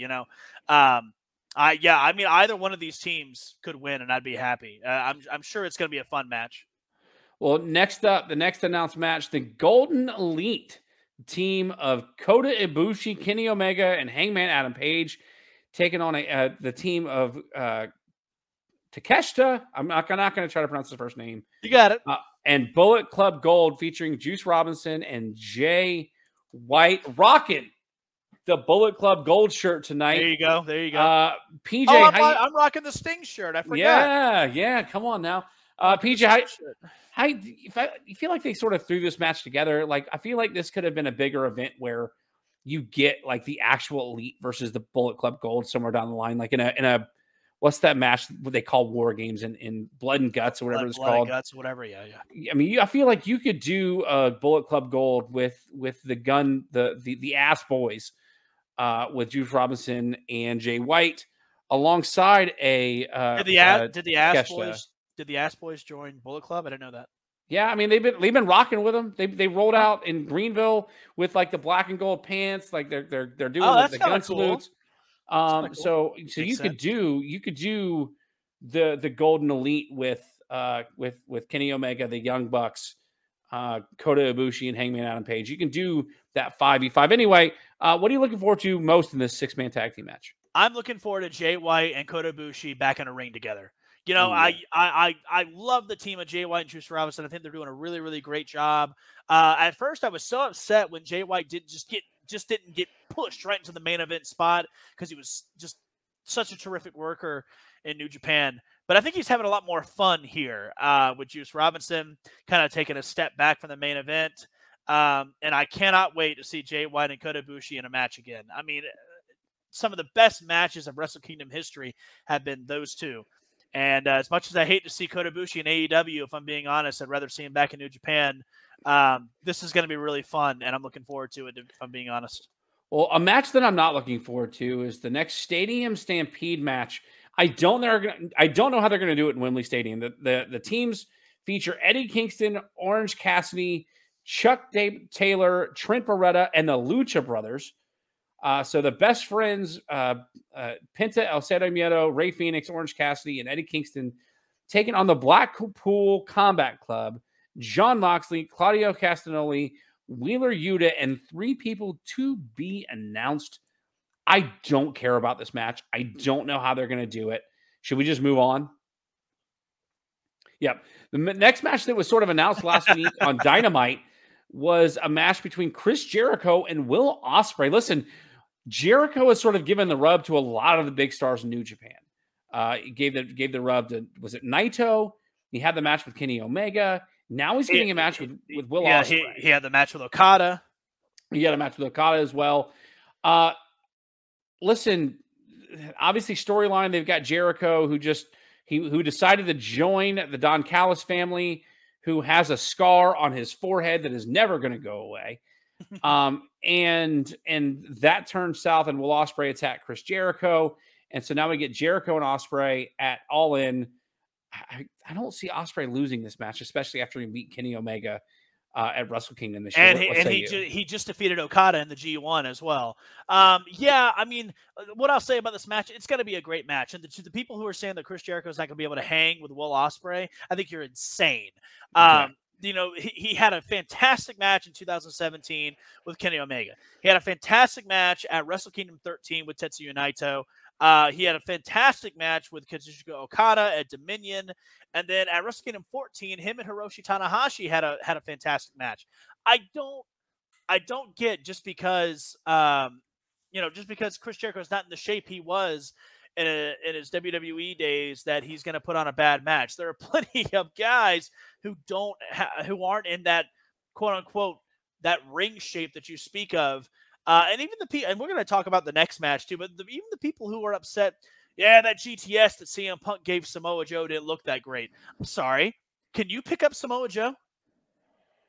Either one of these teams could win, and I'd be happy. I'm sure it's going to be a fun match. Well, next up, the next announced match, the Golden Elite team of Kota Ibushi, Kenny Omega, and Hangman Adam Page taking on the team of Takeshita. I'm not going to try to pronounce his first name. You got it. And Bullet Club Gold featuring Juice Robinson and Jay White, rocking the Bullet Club Gold shirt tonight. There you go. PJ, I'm rocking the Sting shirt. I forgot. Yeah. Come on now. PJ, you feel like they sort of threw this match together. Like, I feel like this could have been a bigger event where you get like the actual Elite versus the Bullet Club Gold somewhere down the line, like in a what's that match what they call War Games in Blood and Guts or whatever it's called. Blood and Guts, whatever. Yeah. I mean, I feel like you could do a Bullet Club Gold with the gun, the ass boys, with Juice Robinson and Jay White alongside a. Did the ass boys join Bullet Club? I didn't know that. Yeah, I mean they've been rocking with them. They rolled out in Greenville with like the black and gold pants, like they're doing the gun salutes. Cool. So you could do the Golden Elite with Kenny Omega, the Young Bucks, Kota Ibushi, and Hangman Adam Page. You can do that 5v5. Anyway, what are you looking forward to most in this 6-man tag team match? I'm looking forward to Jay White and Kota Ibushi back in a ring together. I love the team of Jay White and Juice Robinson. I think they're doing a really, really great job. At first, I was so upset when Jay White didn't get pushed right into the main event spot because he was just such a terrific worker in New Japan. But I think he's having a lot more fun here with Juice Robinson, kind of taking a step back from the main event. And I cannot wait to see Jay White and Kota Ibushi in a match again. I mean, some of the best matches of Wrestle Kingdom history have been those two. And as much as I hate to see Kota Ibushi in AEW, if I'm being honest, I'd rather see him back in New Japan. This is going to be really fun, and I'm looking forward to it, if I'm being honest. Well, a match that I'm not looking forward to is the next Stadium Stampede match. I don't know how they're going to do it in Wembley Stadium. The teams feature Eddie Kingston, Orange Cassidy, Chuck Taylor, Trent Beretta, and the Lucha Brothers. So the best friends, Penta El Cero Miedo, Ray Phoenix, Orange Cassidy, and Eddie Kingston, taking on the Blackpool Combat Club, Jon Moxley, Claudio Castagnoli, Wheeler Yuta, and 3 people to be announced. I don't care about this match. I don't know how they're going to do it. Should we just move on? Yep. The next match that was sort of announced last week on Dynamite was a match between Chris Jericho and Will Ospreay. Listen, Jericho has sort of given the rub to a lot of the big stars in New Japan. He gave the rub to, was it Naito? He had the match with Kenny Omega. Now he's getting a match with Will Ospreay. He had the match with Okada. He had a match with Okada as well. Listen, obviously storyline, they've got Jericho who decided to join the Don Callis family, who has a scar on his forehead that is never going to go away. And that turned south, and Will Ospreay attacked Chris Jericho. And so now we get Jericho and Ospreay at All In. I don't see Ospreay losing this match, especially after he beat Kenny Omega at Wrestle Kingdom this year. And he just defeated Okada in the G1 as well. Yeah, I mean, what I'll say about this match, it's going to be a great match. And to the people who are saying that Chris Jericho is not going to be able to hang with Will Ospreay, I think you're insane. Okay. You know, he had a fantastic match in 2017 with Kenny Omega. He had a fantastic match at Wrestle Kingdom 13 with Tetsuya Naito. He had a fantastic match with Kazuchika Okada at Dominion. And then at Wrestle Kingdom 14, him and Hiroshi Tanahashi had a fantastic match. I don't get just because Chris Jericho is not in the shape he was in his WWE days that he's going to put on a bad match. There are plenty of guys who who aren't in that quote unquote that ring shape that you speak of. And even and we're going to talk about the next match too, but even the people who are upset, yeah, that GTS that CM Punk gave Samoa Joe didn't look that great. I'm sorry. Can you pick up Samoa Joe?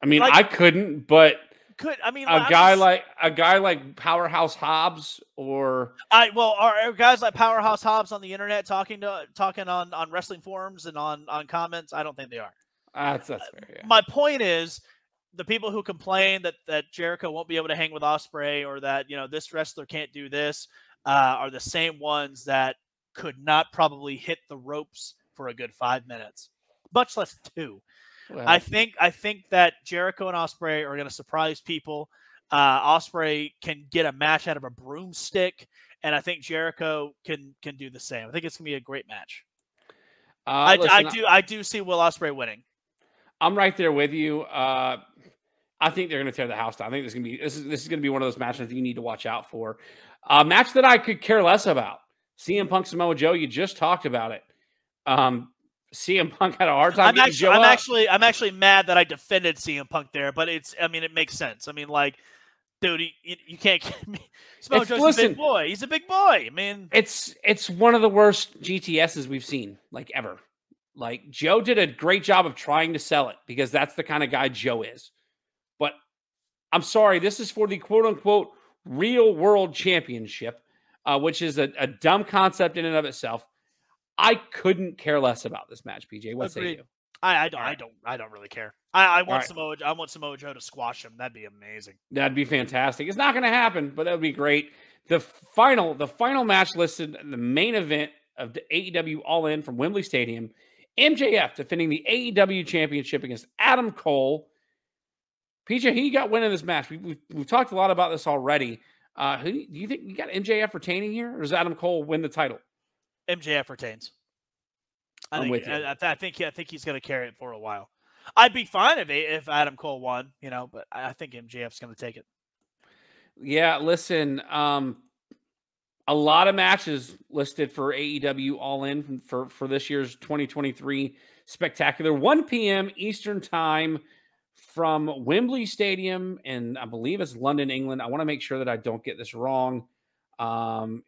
I mean, I couldn't, but a guy like Powerhouse Hobbs or are guys like Powerhouse Hobbs on the internet talking on wrestling forums and on comments? I don't think they are. That's fair. Yeah. My point is, the people who complain that Jericho won't be able to hang with Ospreay or that this wrestler can't do this are the same ones that could not probably hit the ropes for a good 5 minutes, much less 2. Well, I think that Jericho and Ospreay are going to surprise people. Ospreay can get a match out of a broomstick, and I think Jericho can do the same. I think it's going to be a great match. I do see Will Ospreay winning. I'm right there with you. I think they're going to tear the house down. I think this is going to be one of those matches that you need to watch out for. A match that I could care less about. CM Punk, Samoa Joe. You just talked about it. CM Punk had a hard time. I'm actually mad that I defended CM Punk there, but it makes sense. I mean, like, dude, you can't get me. Samoa Joe's a big boy. He's a big boy. I mean, it's one of the worst GTSs we've seen, like, ever. Like, Joe did a great job of trying to sell it because that's the kind of guy Joe is. But I'm sorry, this is for the quote-unquote real world championship, which is a dumb concept in and of itself. I couldn't care less about this match, PJ. What say you? I don't really care. I want Samoa Joe to squash him. That'd be amazing. That'd be fantastic. It's not going to happen, but that would be great. The final match listed, the main event of the AEW All In from Wembley Stadium. MJF defending the AEW Championship against Adam Cole. PJ, who you got winning this match? We've talked a lot about this already. Who do you think you got MJF retaining here, or does Adam Cole win the title? MJF retains. I'm with you. I think he's going to carry it for a while. I'd be fine if Adam Cole won, but I think MJF's going to take it. Yeah, listen, a lot of matches listed for AEW All In for this year's 2023 Spectacular. 1 p.m. Eastern Time from Wembley Stadium, and I believe it's London, England. I want to make sure that I don't get this wrong. London,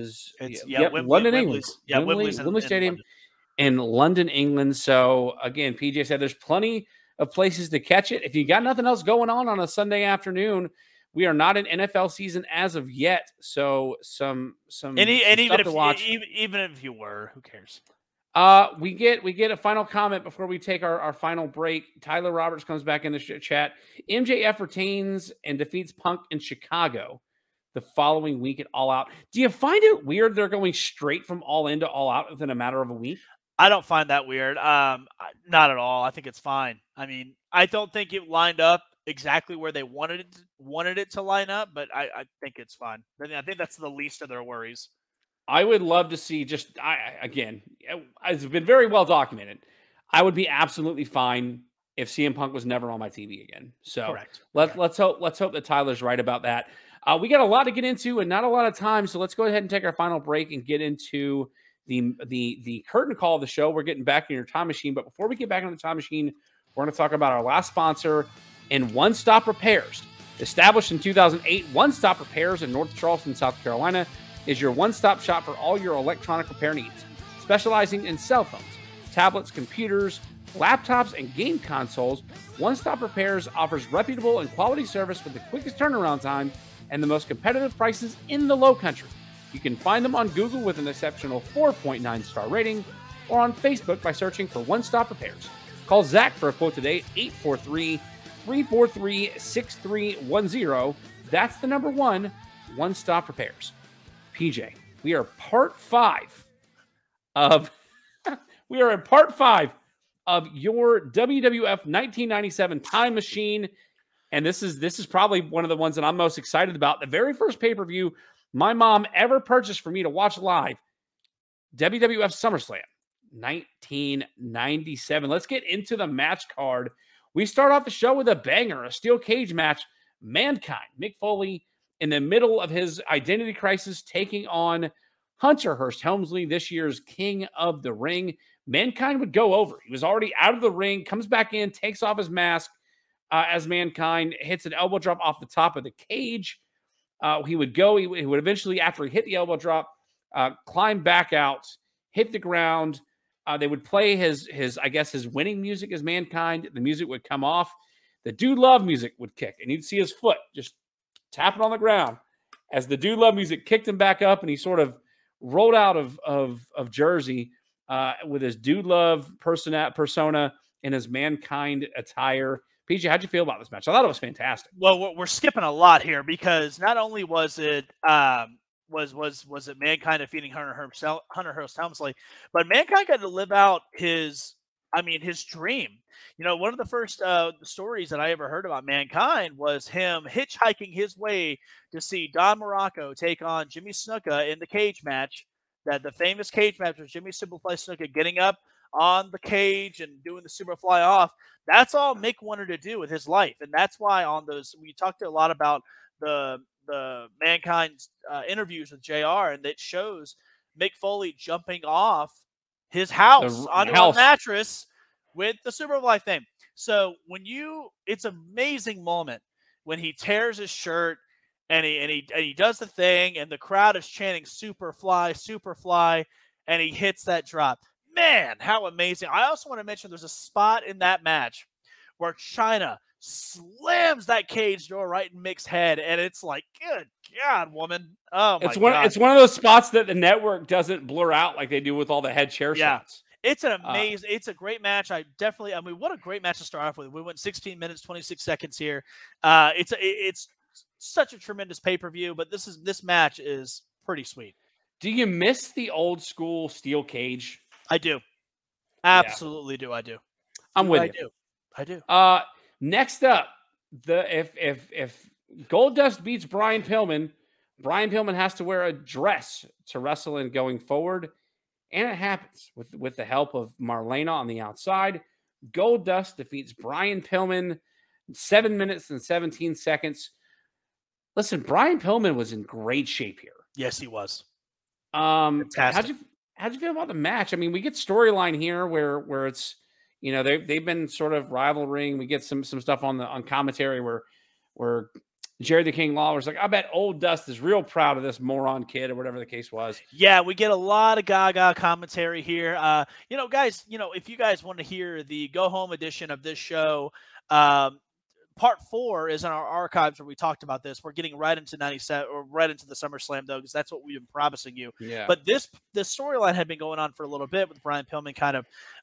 England. Yeah, Wembley Stadium in London, England. So again, PJ said there's plenty of places to catch it. If you got nothing else going on a Sunday afternoon, we are not in NFL season as of yet. So some even to watch. Even if you were, who cares? We get a final comment before we take our final break. Tyler Roberts comes back in the chat. MJF retains and defeats Punk in Chicago the following week at All Out. Do you find it weird they're going straight from All In to All Out within a matter of a week? I don't find that weird. Not at all. I think it's fine. I mean, I don't think it lined up exactly where they wanted it to line up, but I think it's fine. I think that's the least of their worries. I would love to see again, it's been very well documented. I would be absolutely fine if CM Punk was never on my TV again. So correct. Let's hope that Tyler's right about that. We got a lot to get into and not a lot of time, so let's go ahead and take our final break and get into the curtain call of the show. We're getting back in your time machine, but before we get back in the time machine, we're going to talk about our last sponsor in One Stop Repairs. Established in 2008, One Stop Repairs in North Charleston, South Carolina, is your one-stop shop for all your electronic repair needs. Specializing in cell phones, tablets, computers, laptops, and game consoles, One Stop Repairs offers reputable and quality service with the quickest turnaround time and the most competitive prices in the Low Country. You can find them on Google with an exceptional 4.9 star rating or on Facebook by searching for One Stop Repairs. Call Zach for a quote today, 843-343-6310. That's the number 1, One Stop Repairs. PJ, we are part 5 of your WWF 1997 Time Machine, and this is probably one of the ones that I'm most excited about. The very first pay-per-view my mom ever purchased for me to watch live, WWF SummerSlam 1997. Let's get into the match card. We start off the show with a banger, a steel cage match. Mankind, Mick Foley, in the middle of his identity crisis, taking on Hunter Hearst Helmsley, this year's King of the Ring. Mankind would go over. He was already out of the ring, comes back in, takes off his mask as Mankind, hits an elbow drop off the top of the cage. He would eventually, after he hit the elbow drop, climb back out, hit the ground. They would play his winning music as Mankind. The music would come off. the Dude Love music would kick, and you'd see his foot just tapping on the ground as the Dude Love music kicked him back up, and he sort of rolled out of Jersey with his Dude Love persona and his Mankind attire. PJ, how'd you feel about this match? I thought it was fantastic. Well, we're skipping a lot here because not only was it was it Mankind defeating Hunter Hearst Helmsley, but Mankind got to live out his dream. You know, one of the first stories that I ever heard about Mankind was him hitchhiking his way to see Don Morocco take on Jimmy Snuka in the cage match. That the famous cage match was Jimmy Superfly Snuka getting up on the cage and doing the Superfly off. That's all Mick wanted to do with his life, and that's why on those we talked a lot about the Mankind's interviews with JR, and it shows Mick Foley jumping off his house onto a mattress with the Superfly thing. So it's an amazing moment when he tears his shirt and he does the thing, and the crowd is chanting Superfly, Superfly, and he hits that drop. Man, how amazing. I also want to mention there's a spot in that match where Chyna slams that cage door right in Mick's head, and it's like, good God, woman. Oh, my God. It's one of those spots that the network doesn't blur out like they do with all the head chair shots. It's an amazing, it's a great match. What a great match to start off with. We went 16 minutes, 26 seconds here. It's such a tremendous pay-per-view, but this match is pretty sweet. Do you miss the old school steel cage? I do. Absolutely do. I do. I'm with you. I do. Next up, if Goldust beats Brian Pillman has to wear a dress to wrestle in going forward. And it happens with the help of Marlena on the outside. Goldust defeats Brian Pillman 7 minutes and 17 seconds. Listen, Brian Pillman was in great shape here. Yes, he was. Fantastic. How'd you feel about the match? I mean, we get storyline here where it's, you know, they've been sort of rivaling. We get some stuff on commentary where Jerry the King Lawler's like, I bet Old Dust is real proud of this moron kid or whatever the case was. Yeah, we get a lot of gaga commentary here. Guys, if you guys want to hear the go home edition of this show, part 4 is in our archives where we talked about this. We're getting right into 97 or right into the SummerSlam though, because that's what we've been promising you. Yeah. But this storyline had been going on for a little bit with Brian Pillman kind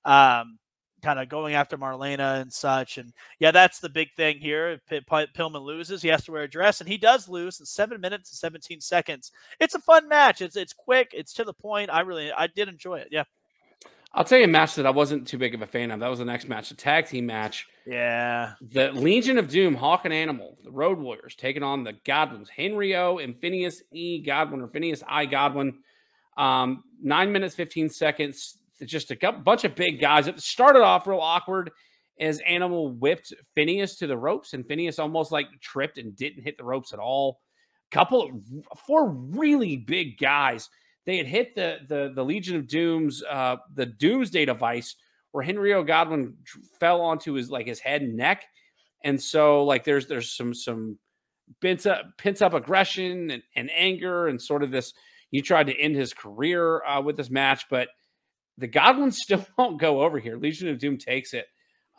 of going after Marlena and such. And yeah, that's the big thing here. If Pillman loses, he has to wear a dress, and he does lose in 7 minutes and 17 seconds. It's a fun match. It's quick. It's to the point. I did enjoy it. Yeah. I'll tell you a match that I wasn't too big of a fan of. That was the next match, the tag team match. Yeah. The Legion of Doom, Hawk and Animal, the Road Warriors, taking on the Godwins, Henry O and Phineas E. Godwin, or Phineas I. Godwin. 9 minutes, 15 seconds. Just a bunch of big guys. It started off real awkward as Animal whipped Phineas to the ropes, and Phineas almost like tripped and didn't hit the ropes at all. 4 really big guys. They had hit the Legion of Dooms, the Doomsday device, where Henry O. Godwin fell onto his head and neck, and so there's some pent up aggression and anger and sort of this. He tried to end his career with this match, but the Godwins still won't go over here. Legion of Doom takes it.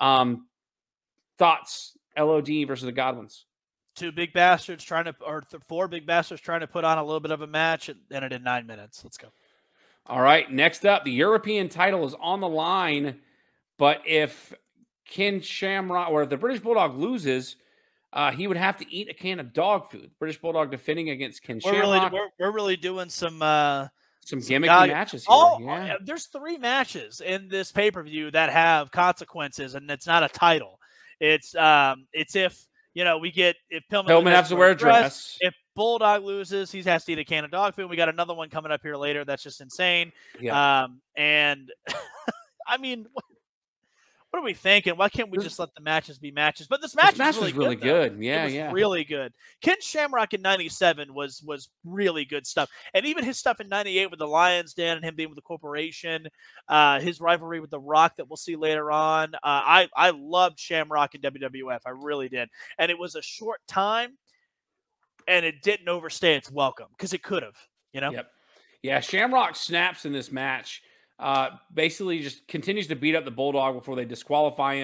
Thoughts? LOD versus the Godwins. 4 big bastards trying to put on a little bit of a match, and ended in 9 minutes. Let's go. All right. Next up, the European title is on the line, but if Ken Shamrock or if the British Bulldog loses, he would have to eat a can of dog food. British Bulldog defending against Ken Shamrock. We're really doing some gimmicky matches here. There's 3 matches in this pay-per-view that have consequences, and it's not a title. It's if Pillman has to wear a dress. If Bulldog loses, he has to eat a can of dog food. We got another one coming up here later. That's just insane. Yeah. And I mean, what are we thinking? Why can't we just let the matches be matches? But this match is really good. Yeah, really good. Ken Shamrock in 97 was really good stuff. And even his stuff in 98 with the Lions Den and him being with the Corporation, his rivalry with The Rock that we'll see later on. I loved Shamrock in WWF. I really did. And it was a short time, and it didn't overstay its welcome because it could have, Yep. Yeah, Shamrock snaps in this match. Basically just continues to beat up the Bulldog before they disqualify him.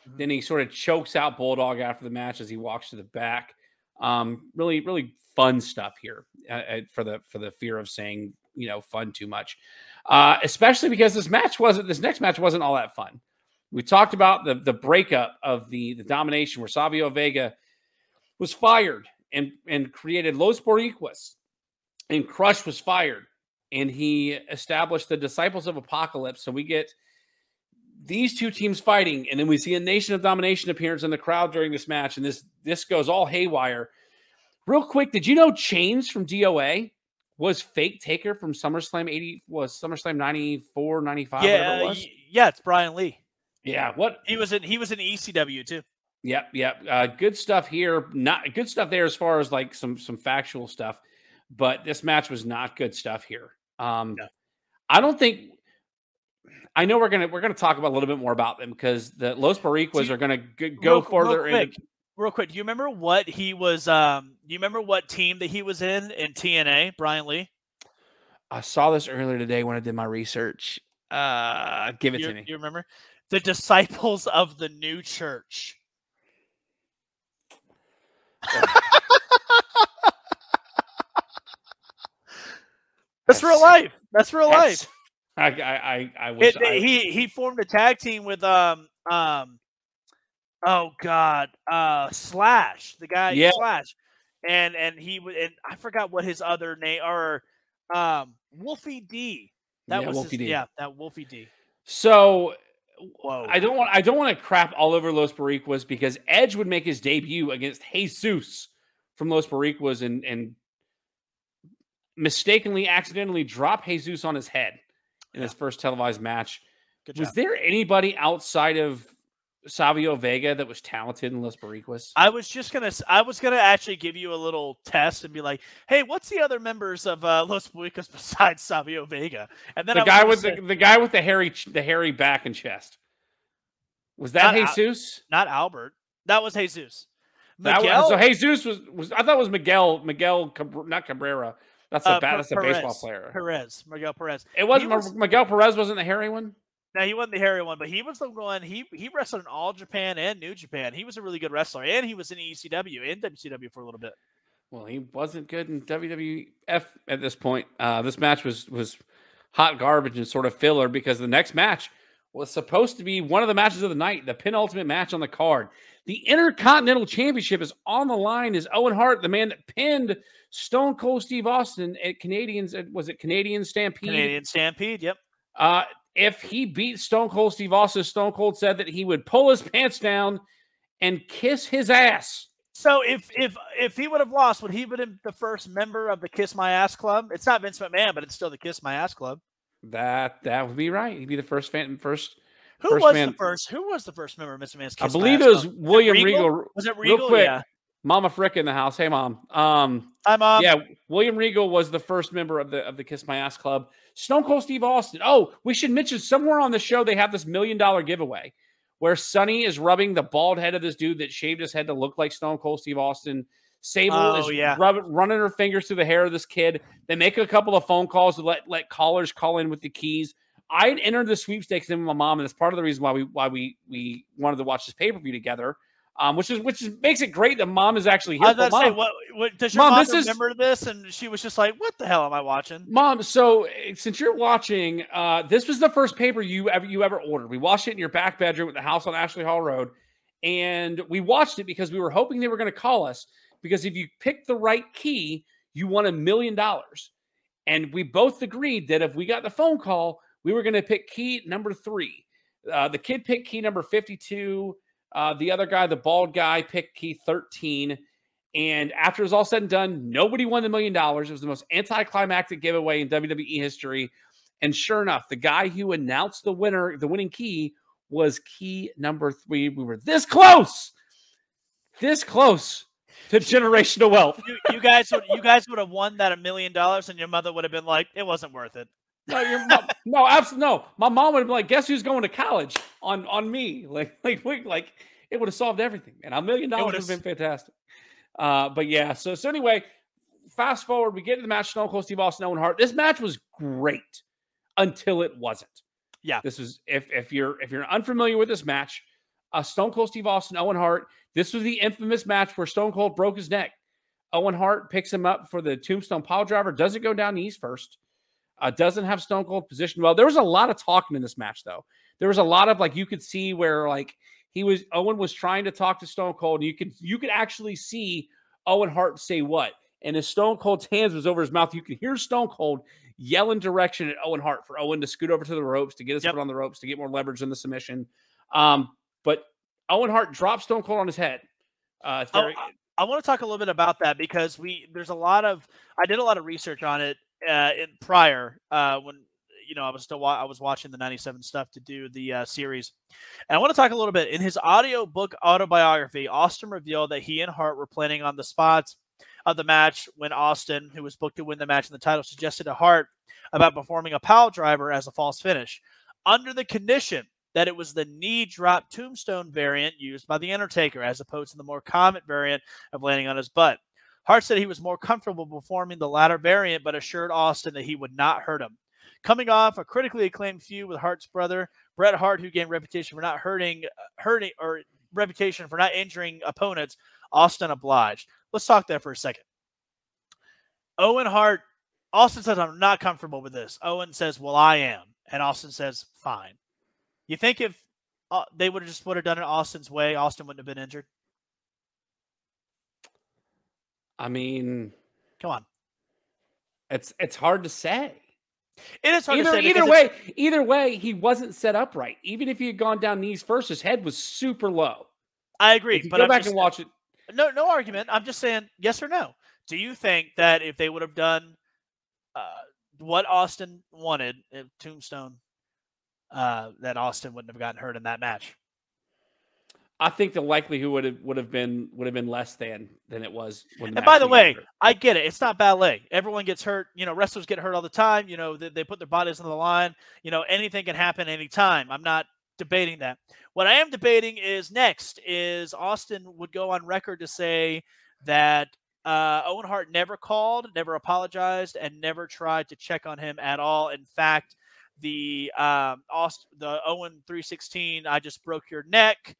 Mm-hmm. Then he sort of chokes out Bulldog after the match as he walks to the back. Really, really fun stuff here for the fear of saying, fun too much. Especially because this next match wasn't all that fun. We talked about the breakup of the domination where Savio Vega was fired and created Los Boricuas, and Crush was fired, and he established the Disciples of Apocalypse. So we get these two teams fighting, and then we see a Nation of Domination appearance in the crowd during this match, and this goes all haywire. Real quick, did you know Chains from DOA was fake Taker from SummerSlam 94, 95, whatever it was? Yeah, it's Brian Lee. Yeah, what he was in ECW too. Yep. Good stuff here. Not good stuff there as far as like some factual stuff, but this match was not good stuff here. No. I don't think. I know we're gonna talk about a little bit more about them because the Los Boricuas are gonna go further into. Real quick, do you remember what he was? Do you remember what team that he was in TNA? Brian Lee. I saw this earlier today when I did my research. Give it to me. You remember? The Disciples of the New Church. That's real life. That's real life. I wish he formed a tag team with Slash, the guy Slash, and he and I forgot what his other name or Wolfie D. That was Wolfie D. Yeah, that Wolfie D. So I don't want to crap all over Los Boricuas because Edge would make his debut against Jesus from Los Boricuas and mistakenly, accidentally drop Jesus on his head in his first televised match. Was there anybody outside of Savio Vega that was talented in Los Boricuas? I was gonna actually give you a little test and be like, "Hey, what's the other members of Los Boricuas besides Savio Vega?" And then the guy with the hairy back and chest. Was that Jesus? Not Albert. That was Jesus. So Jesus was I thought it was Miguel, not Cabrera. That's a baseball player. Miguel Perez. It wasn't Miguel Perez. Wasn't the hairy one? No, he wasn't the hairy one, but he was the one. He wrestled in All Japan and New Japan. He was a really good wrestler, and he was in ECW and WCW for a little bit. Well, he wasn't good in WWF at this point. This match was hot garbage and sort of filler because the next match was supposed to be one of the matches of the night, the penultimate match on the card. The Intercontinental Championship is on the line as Owen Hart, the man that pinned Stone Cold Steve Austin at Canadian Stampede? Canadian Stampede, yep. If he beat Stone Cold Steve Austin, Stone Cold said that he would pull his pants down and kiss his ass. So if he would have lost, would he have been the first member of the Kiss My Ass Club? It's not Vince McMahon, but it's still the Kiss My Ass Club. That would be right. He'd be the first fan. Who was the first member of Vince McMahon's Kiss My Ass Club? I believe it was William Regal. Was it Regal? Real quick, yeah. Mama Fricka in the house. Hey, Mom. Hi, Mom. Yeah, William Regal was the first member of the Kiss My Ass Club. Stone Cold Steve Austin. Oh, we should mention somewhere on the show they have this $1 million giveaway where Sonny is rubbing the bald head of this dude that shaved his head to look like Stone Cold Steve Austin. Sable is running her fingers through the hair of this kid. They make a couple of phone calls to let callers call in with the keys. I had entered the sweepstakes in with my mom, and it's part of the reason why we wanted to watch this pay-per-view together. Which makes it great that Mom is actually here. I was about to say, what does your mom remember this? And she was just like, "What the hell am I watching?" Mom, so since you're watching, this was the first paper you ever ordered. We watched it in your back bedroom at the house on Ashley Hall Road, and we watched it because we were hoping they were going to call us. Because if you picked the right key, you won $1 million. And we both agreed that if we got the phone call, we were going to pick key number 3. The kid picked key number 52. The other guy, the bald guy, picked key 13. And after it was all said and done, nobody won the $1 million. It was the most anticlimactic giveaway in WWE history. And sure enough, the guy who announced the winning key was key number 3. We were this close to generational wealth. You guys would have won that $1 million, and your mother would have been like, "It wasn't worth it." No, absolutely no. My mom would have been like, "Guess who's going to college on me?" Like it would have solved everything, and $1 million would have been fantastic. But yeah, so anyway, fast forward, we get to the match: Stone Cold Steve Austin, Owen Hart. This match was great until it wasn't. Yeah, this was if you're unfamiliar with this match, Stone Cold Steve Austin, Owen Hart. This was the infamous match where Stone Cold broke his neck. Owen Hart picks him up for the Tombstone Piledriver. Doesn't go down knees first. Doesn't have Stone Cold positioned well. There was a lot of talking in this match, though. There was a lot of, like, you could see where, like, Owen was trying to talk to Stone Cold, and you could actually see Owen Hart say what. And as Stone Cold's hands was over his mouth, you could hear Stone Cold yelling direction at Owen Hart for Owen to scoot over to the ropes, to get his foot on the ropes, to get more leverage in the submission. But Owen Hart dropped Stone Cold on his head. I want to talk a little bit about that because I did a lot of research on it prior when I was watching the 97 stuff to do the series. And I want to talk a little bit. In his audiobook autobiography, Austin revealed that he and Hart were planning on the spots of the match when Austin, who was booked to win the match in the title, suggested to Hart about performing a piledriver as a false finish, under the condition that it was the knee drop tombstone variant used by The Undertaker, as opposed to the more common variant of landing on his butt. Hart said he was more comfortable performing the latter variant, but assured Austin that he would not hurt him. Coming off a critically acclaimed feud with Hart's brother, Bret Hart, who gained reputation for not reputation for not injuring opponents, Austin obliged. Let's talk there for a second. Owen Hart, Austin says, I'm not comfortable with this. Owen says, well, I am. And Austin says, fine. You think if they would have done it Austin's way, Austin wouldn't have been injured? I mean, come on. It's hard to say. It is hard to say. Either way, he wasn't set up right. Even if he had gone down knees first, his head was super low. I agree. But go back and watch it. No argument. I'm just saying yes or no. Do you think that if they would have done what Austin wanted at Tombstone, that Austin wouldn't have gotten hurt in that match? I think the likelihood would have been less than it was. And by the way, I get it. It's not ballet. Everyone gets hurt. Wrestlers get hurt all the time. They put their bodies on the line. Anything can happen anytime. I'm not debating that. What I am debating is Austin would go on record to say that Owen Hart never called, never apologized, and never tried to check on him at all. In fact, the Owen 316, I just broke your neck,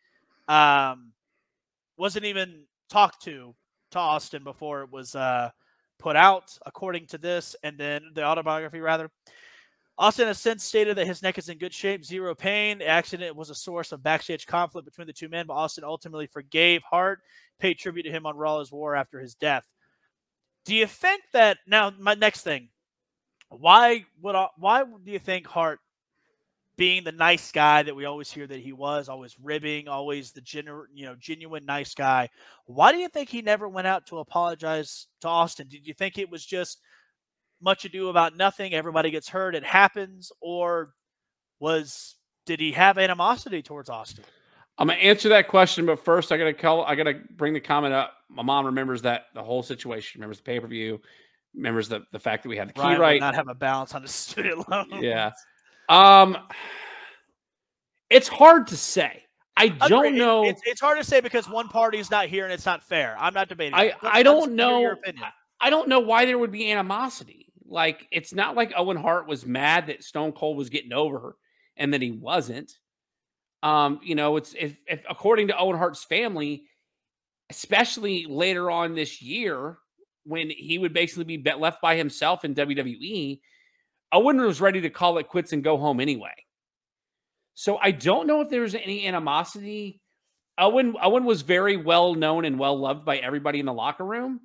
wasn't even talked to Austin before it was put out, according to this, and then the autobiography, rather. Austin has since stated that his neck is in good shape, zero pain. The accident was a source of backstage conflict between the two men, but Austin ultimately forgave Hart, paid tribute to him on Raw as War after his death. Do you think that, now my next thing, why do you think Hart, being the nice guy that we always hear that he was, always ribbing, always the genuine nice guy, why do you think he never went out to apologize to Austin? Did you think it was just much ado about nothing, everybody gets hurt, it happens, or did he have animosity towards Austin? I'm gonna answer that question, but first I gotta bring the comment up. My mom remembers the whole situation, remembers the pay-per-view, remembers the fact that we had the key Ryan right. Would not have a balance on his student loan. Yeah. It's hard to say. I don't know. It's hard to say because one party is not here and it's not fair. I'm not debating. I don't know. Your opinion. I don't know why there would be animosity. Like, it's not like Owen Hart was mad that Stone Cold was getting over her and that he wasn't. It's if according to Owen Hart's family, especially later on this year when he would basically be left by himself in WWE, Owen was ready to call it quits and go home anyway. So I don't know if there's any animosity. Owen was very well known and well loved by everybody in the locker room.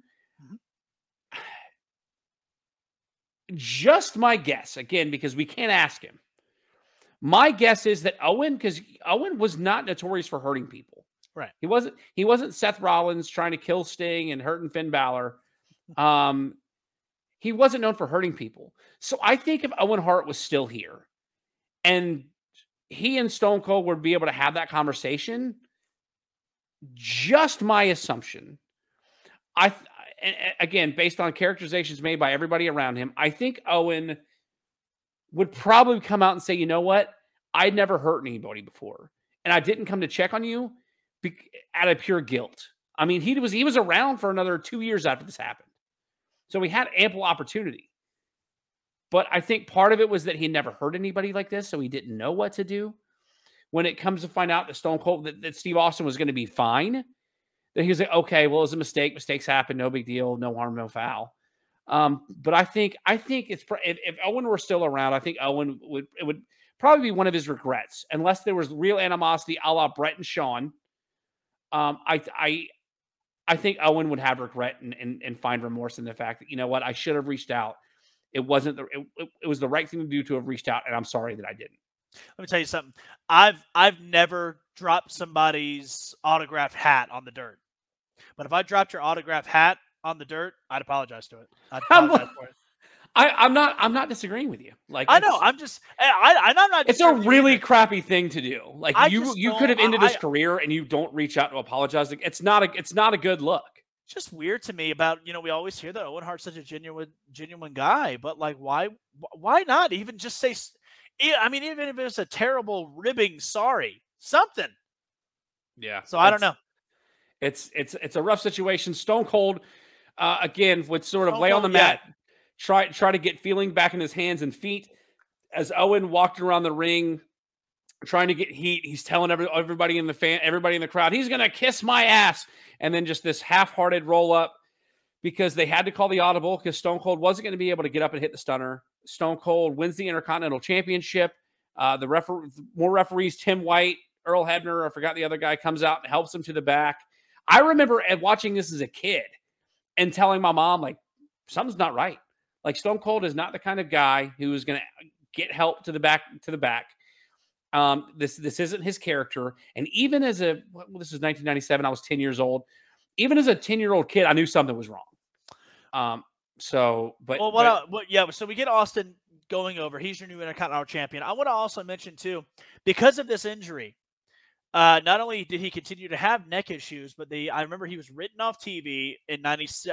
Just my guess, again, because we can't ask him. My guess is that because Owen was not notorious for hurting people. Right. He wasn't Seth Rollins trying to kill Sting and hurting Finn Balor. He wasn't known for hurting people. So I think if Owen Hart was still here and he and Stone Cold would be able to have that conversation, just my assumption, again, based on characterizations made by everybody around him, I think Owen would probably come out and say, you know what? I'd never hurt anybody before. And I didn't come to check on you out of pure guilt. I mean, he was around for another 2 years after this happened. So he had ample opportunity. But I think part of it was that he never hurt anybody like this, so he didn't know what to do. when it comes to find out that Stone Cold, that Steve Austin was going to be fine, that he was like, okay, well, it was a mistake. Mistakes happen. No big deal. No harm, no foul. But I think it's if Owen were still around, I think Owen would probably be one of his regrets, unless there was real animosity a la Brett and Sean. I think Owen would have regret and find remorse in the fact that, you know what, I should have reached out. It wasn't it was the right thing to do to have reached out, and I'm sorry that I didn't. Let me tell you something. I've never dropped somebody's autographed hat on the dirt. But if I dropped your autographed hat on the dirt, I'd apologize to it. I'd apologize for it. I'm not disagreeing with you. Like, I know, I'm not. It's a really crappy thing to do. Like, you could have ended his career and you don't reach out to apologize. Like, it's not a good look. It's just weird to me about, we always hear that Owen Hart's such a genuine guy, but like, why not even just say, I mean, even if it was a terrible ribbing, sorry, something. Yeah. So I don't know. It's a rough situation. Stone Cold, again, would sort of lay on the mat, try to get feeling back in his hands and feet. As Owen walked around the ring, trying to get heat, he's telling everybody in the crowd, he's gonna kiss my ass, and then just this half-hearted roll up because they had to call the audible because Stone Cold wasn't going to be able to get up and hit the stunner. Stone Cold wins the Intercontinental Championship. More referees, Tim White, Earl Hebner, I forgot the other guy, comes out and helps him to the back. I remember watching this as a kid and telling my mom, like, something's not right. Like, Stone Cold is not the kind of guy who is going to get help to the back. This isn't his character. And even as this is 1997, I was 10 years old. Even as a 10-year-old kid, I knew something was wrong. So we get Austin going over. He's your new Intercontinental Champion. I want to also mention too, because of this injury, not only did he continue to have neck issues, but I remember he was written off TV in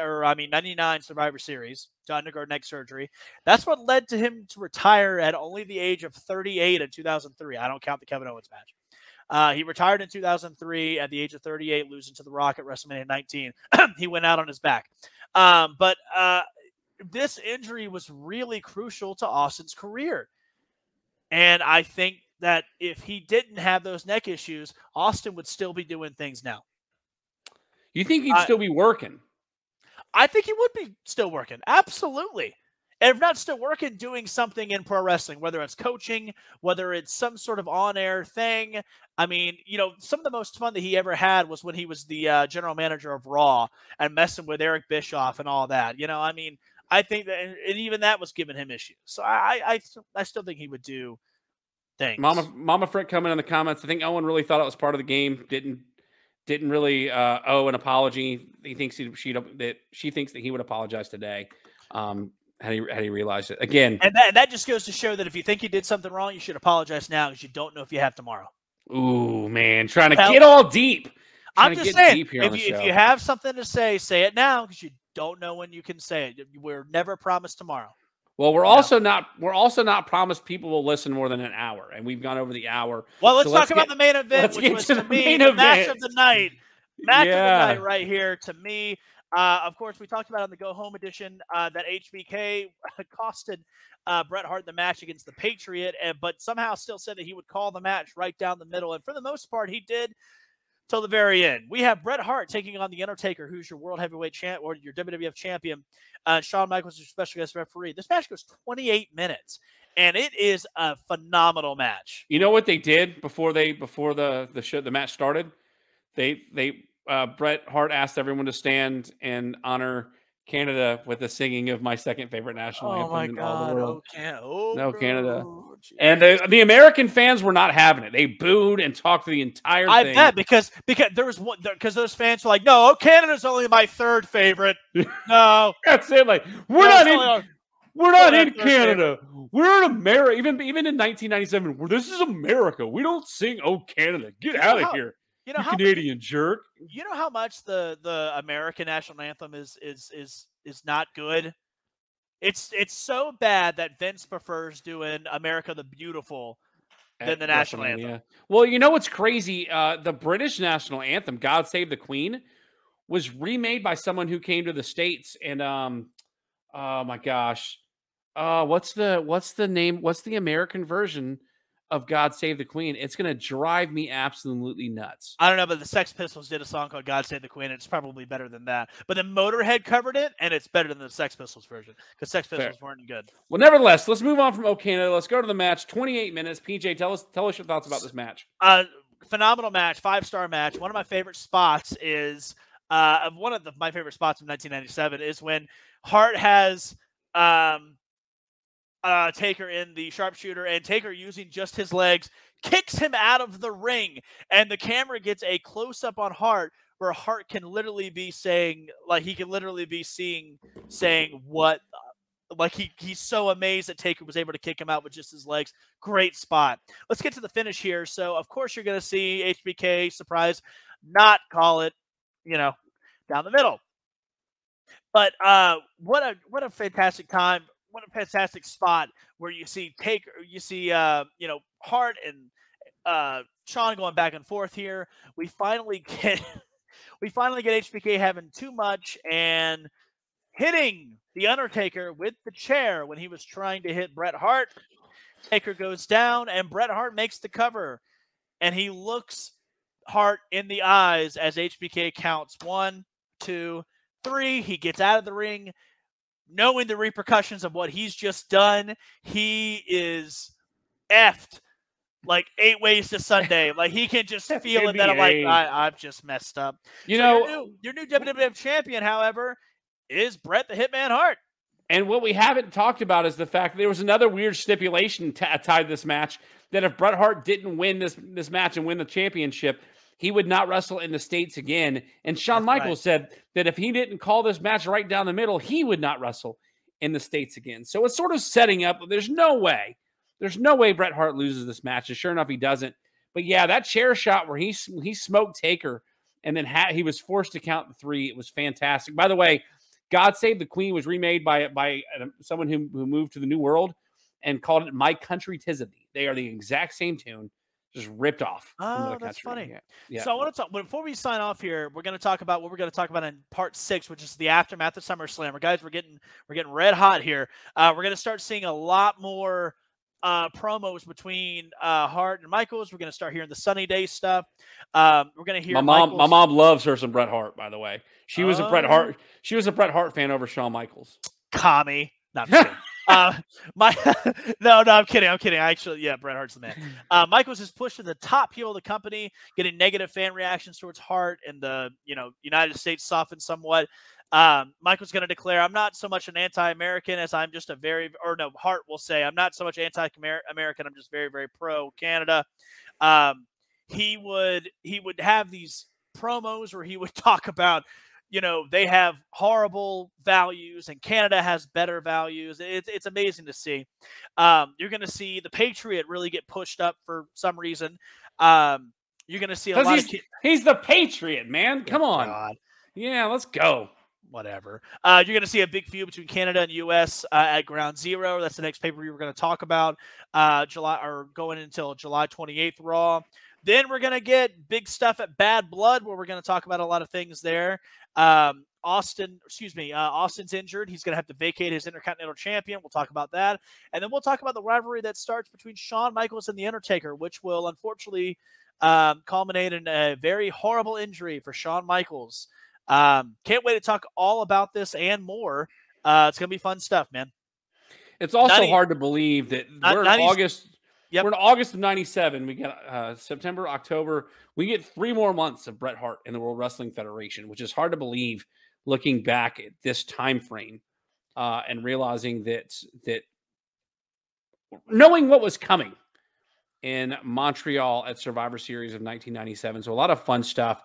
99 Survivor Series to undergo neck surgery. That's what led to him to retire at only the age of 38 in 2003. I don't count the Kevin Owens match. He retired in 2003 at the age of 38, losing to The Rock at WrestleMania 19. He went out on his back. But this injury was really crucial to Austin's career. And I think that if he didn't have those neck issues, Austin would still be doing things now. You think he'd still be working? I think he would be still working. Absolutely. And if not still working, doing something in pro wrestling, whether it's coaching, whether it's some sort of on-air thing. I mean, some of the most fun that he ever had was when he was the general manager of Raw and messing with Eric Bischoff and all that. I mean, I think that, and even that was giving him issues. So I still think he would do things. Mama Frick coming in the comments. I think Owen really thought it was part of the game. Didn't really owe an apology. He thinks she thinks that he would apologize today. Had he realized it again? And that just goes to show that if you think you did something wrong, you should apologize now because you don't know if you have tomorrow. Ooh, man, trying to get all deep. I'm just saying, if you have something to say it now because you don't know when you can say it. We're never promised tomorrow. Well, we're also not promised people will listen more than an hour, and we've gone over the hour. Well, let's talk about the main event, which was to me the match of the night. Match of the night right here to me. Of course, we talked about on the Go Home edition that HBK costed Bret Hart the match against the Patriot, but somehow still said that he would call the match right down the middle. And for the most part, he did till the very end. We have Bret Hart taking on The Undertaker, who's your World Heavyweight Champ or your WWF Champion. Shawn Michaels, your special guest referee. This match goes 28 minutes, and it is a phenomenal match. You know what they did before the match started? Bret Hart asked everyone to stand and honor Canada with the singing of my second favorite national anthem in all the world. Canada. And the American fans were not having it. They booed and talked the entire thing. I bet because there was one because those fans were like, "No, Canada's only my third favorite." No, that's it. Like we're not in Canada. We're in America. Even in 1997, this is America. We don't sing "Oh Canada." Get out of here. Canadian jerk. You know how much the American national anthem is not good. It's so bad that Vince prefers doing "America the Beautiful" than the national anthem. Well, you know what's crazy? The British national anthem, "God Save the Queen," was remade by someone who came to the States, and oh my gosh, what's the name? What's the American version of God Save the Queen, it's going to drive me absolutely nuts. I don't know, but the Sex Pistols did a song called God Save the Queen. It's probably better than that. But then Motorhead covered it, and it's better than the Sex Pistols version because Sex Pistols weren't good. Well, nevertheless, let's move on from O Canada. Let's go to the match. 28 minutes. PJ, tell us your thoughts about this match. Phenomenal match, 5-star match. One of my favorite spots is my favorite spots of 1997 is when Hart has Taker in the sharpshooter, and Taker, using just his legs, kicks him out of the ring, and the camera gets a close-up on Hart where Hart can literally be saying, like, he can literally be saying what, like, he's so amazed that Taker was able to kick him out with just his legs. Great spot. Let's get to the finish here. So, of course, you're going to see HBK, surprise, not call it, down the middle. But what a fantastic time. What a fantastic spot where you see Taker, Hart and Shawn going back and forth here. We finally get HBK having too much and hitting The Undertaker with the chair when he was trying to hit Bret Hart. Taker goes down, and Bret Hart makes the cover, and he looks Hart in the eyes as HBK counts 1, 2, 3. He gets out of the ring, knowing the repercussions of what he's just done. He is effed like 8 ways to Sunday. Like, he can just feel it that I've just messed up. Your new WWF champion, however, is Bret the Hitman Hart. And what we haven't talked about is the fact that there was another weird stipulation tied to this match, that if Bret Hart didn't win this match and win the championship, he would not wrestle in the States again. And Shawn Michaels said that if he didn't call this match right down the middle, he would not wrestle in the States again. So it's sort of setting up. There's no way Bret Hart loses this match. And sure enough, he doesn't. But yeah, that chair shot where he smoked Taker and then he was forced to count the 3. It was fantastic. By the way, God Save the Queen was remade by someone who moved to the New World and called it My Country 'Tis of Thee. They are the exact same tune, just ripped off. Oh, that's funny. Yeah. So I want to talk, before we sign off here, we're going to talk about what we're going to talk about in part 6, which is the aftermath of SummerSlam. Guys, we're getting red hot here. We're going to start seeing a lot more promos between Hart and Michaels. We're going to start hearing the Sunny Day stuff. We're going to hear my mom loves her some Bret Hart, by the way. She was a Bret Hart fan over Shawn Michaels. Commie. Not kidding. No, I'm kidding. Bret Hart's the man. Michaels is pushed to the top heel of the company, getting negative fan reactions towards Hart, and the United States softened somewhat. Michael's going to declare, I'm not so much an anti-American as I'm just Hart will say, I'm not so much anti-American, I'm just very, very pro-Canada. He would have these promos where he would talk about, they have horrible values and Canada has better values. It's amazing to see. You're going to see the Patriot really get pushed up for some reason. You're going to see a lot of he's the Patriot, man. Come on. God. Yeah, let's go. Whatever. You're going to see a big feud between Canada and U.S. At Ground Zero. That's the next pay-per-view we're going to talk about. Going until July 28th Raw. Then we're going to get big stuff at Bad Blood, where we're going to talk about a lot of things there. Austin's injured. He's going to have to vacate his Intercontinental Champion. We'll talk about that. And then we'll talk about the rivalry that starts between Shawn Michaels and The Undertaker, which will unfortunately culminate in a very horrible injury for Shawn Michaels. Can't wait to talk all about this and more. It's going to be fun stuff, man. It's also hard to believe that we're in August. Yep. We're in August of 97. We got September, October. We get 3 more months of Bret Hart in the World Wrestling Federation, which is hard to believe looking back at this time frame and realizing that knowing what was coming in Montreal at Survivor Series of 1997. So a lot of fun stuff.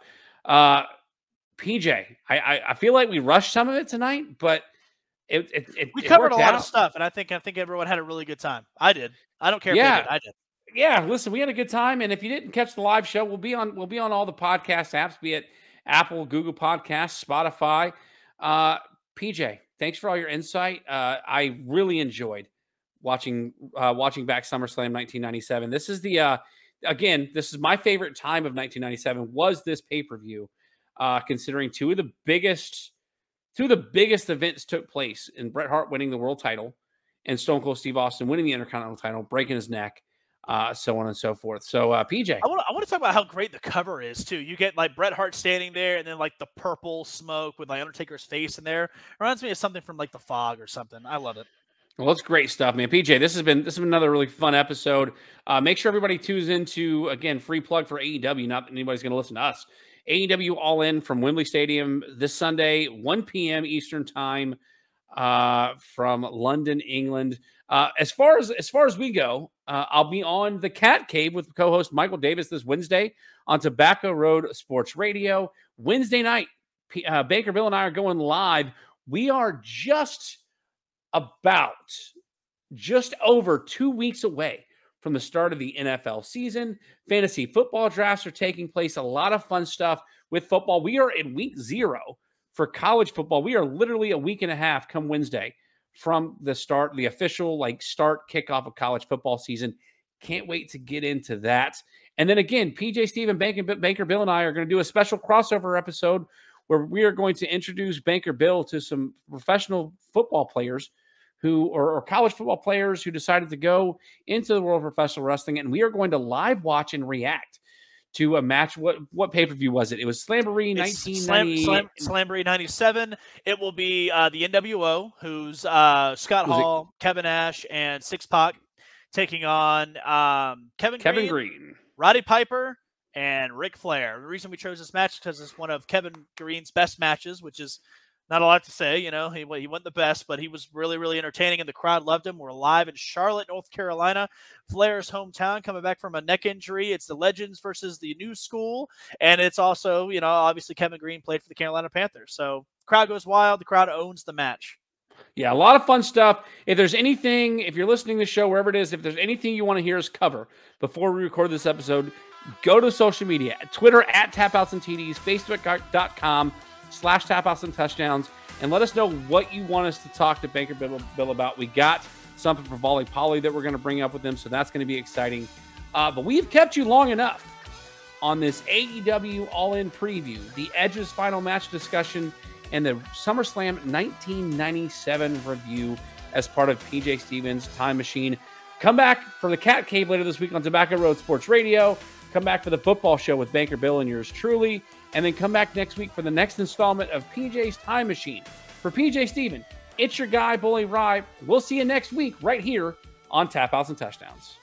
PJ, I feel like we rushed some of it tonight, but we covered a lot of stuff, and I think everyone had a really good time. I did. I don't care if they did. I did. Yeah, listen, we had a good time, and if you didn't catch the live show, we'll be on all the podcast apps, be it Apple, Google Podcasts, Spotify. PJ, thanks for all your insight. I really enjoyed watching back SummerSlam 1997. This is this is my favorite time of 1997. Was this pay-per-view? Considering two of the biggest events took place in Bret Hart winning the world title and Stone Cold Steve Austin winning the Intercontinental title, breaking his neck. so on and so forth. So, PJ. I want to talk about how great the cover is, too. You get, like, Bret Hart standing there, and then, like, the purple smoke with, like, Undertaker's face in there. It reminds me of something from, like, The Fog or something. I love it. Well, that's great stuff, man. PJ, this has been another really fun episode. Make sure everybody tunes into, again, free plug for AEW. Not that anybody's going to listen to us. AEW All In from Wembley Stadium this Sunday, 1 p.m. Eastern Time, from London, England. As far as we go, I'll be on the Cat Cave with co-host Michael Davis this Wednesday on Tobacco Road Sports Radio. Wednesday night, Baker Bill and I are going live. We are just over 2 weeks away from the start of the NFL season. Fantasy football drafts are taking place. A lot of fun stuff with football. We are in week 0 for college football. We are literally a week and a half come Wednesday from the start, the official start kickoff of college football season. Can't wait to get into that. And then again, PJ Stephen, Banker Bill and I are going to do a special crossover episode where we are going to introduce Banker Bill to some professional football players or college football players who decided to go into the world of professional wrestling. And we are going to live watch and react to a match. What pay-per-view was it? It was Slamboree 1998. Slamboree 97. It will be the NWO, who's Scott Hall, Kevin Nash, and Six Pac taking on Kevin Green, Roddy Piper, and Ric Flair. The reason we chose this match is because it's one of Kevin Green's best matches, which is not a lot to say. You know, he wasn't the best, but he was really, really entertaining, and the crowd loved him. We're live in Charlotte, North Carolina, Flair's hometown, coming back from a neck injury. It's the Legends versus the New School, and it's also, you know, obviously Kevin Green played for the Carolina Panthers. So crowd goes wild. The crowd owns the match. Yeah, a lot of fun stuff. If there's anything, if you're listening to the show, wherever it is, if there's anything you want to hear us cover before we record this episode, go to social media, Twitter @TapoutsandTDs, Facebook.com/TapoutsandTouchdowns, and let us know what you want us to talk to Banker Bill about. We got something for Volley Polly that we're going to bring up with him, so that's going to be exciting. But we've kept you long enough on this AEW All-In preview, the Edge's final match discussion, and the SummerSlam 1997 review as part of PJ Stevens' Time Machine. Come back for the Cat Cave later this week on Tobacco Road Sports Radio. Come back for the football show with Banker Bill and yours truly. And then come back next week for the next installment of PJ's Time Machine. For PJ Steven, it's your guy, Bully Rye. We'll see you next week right here on Tap Outs and Touchdowns.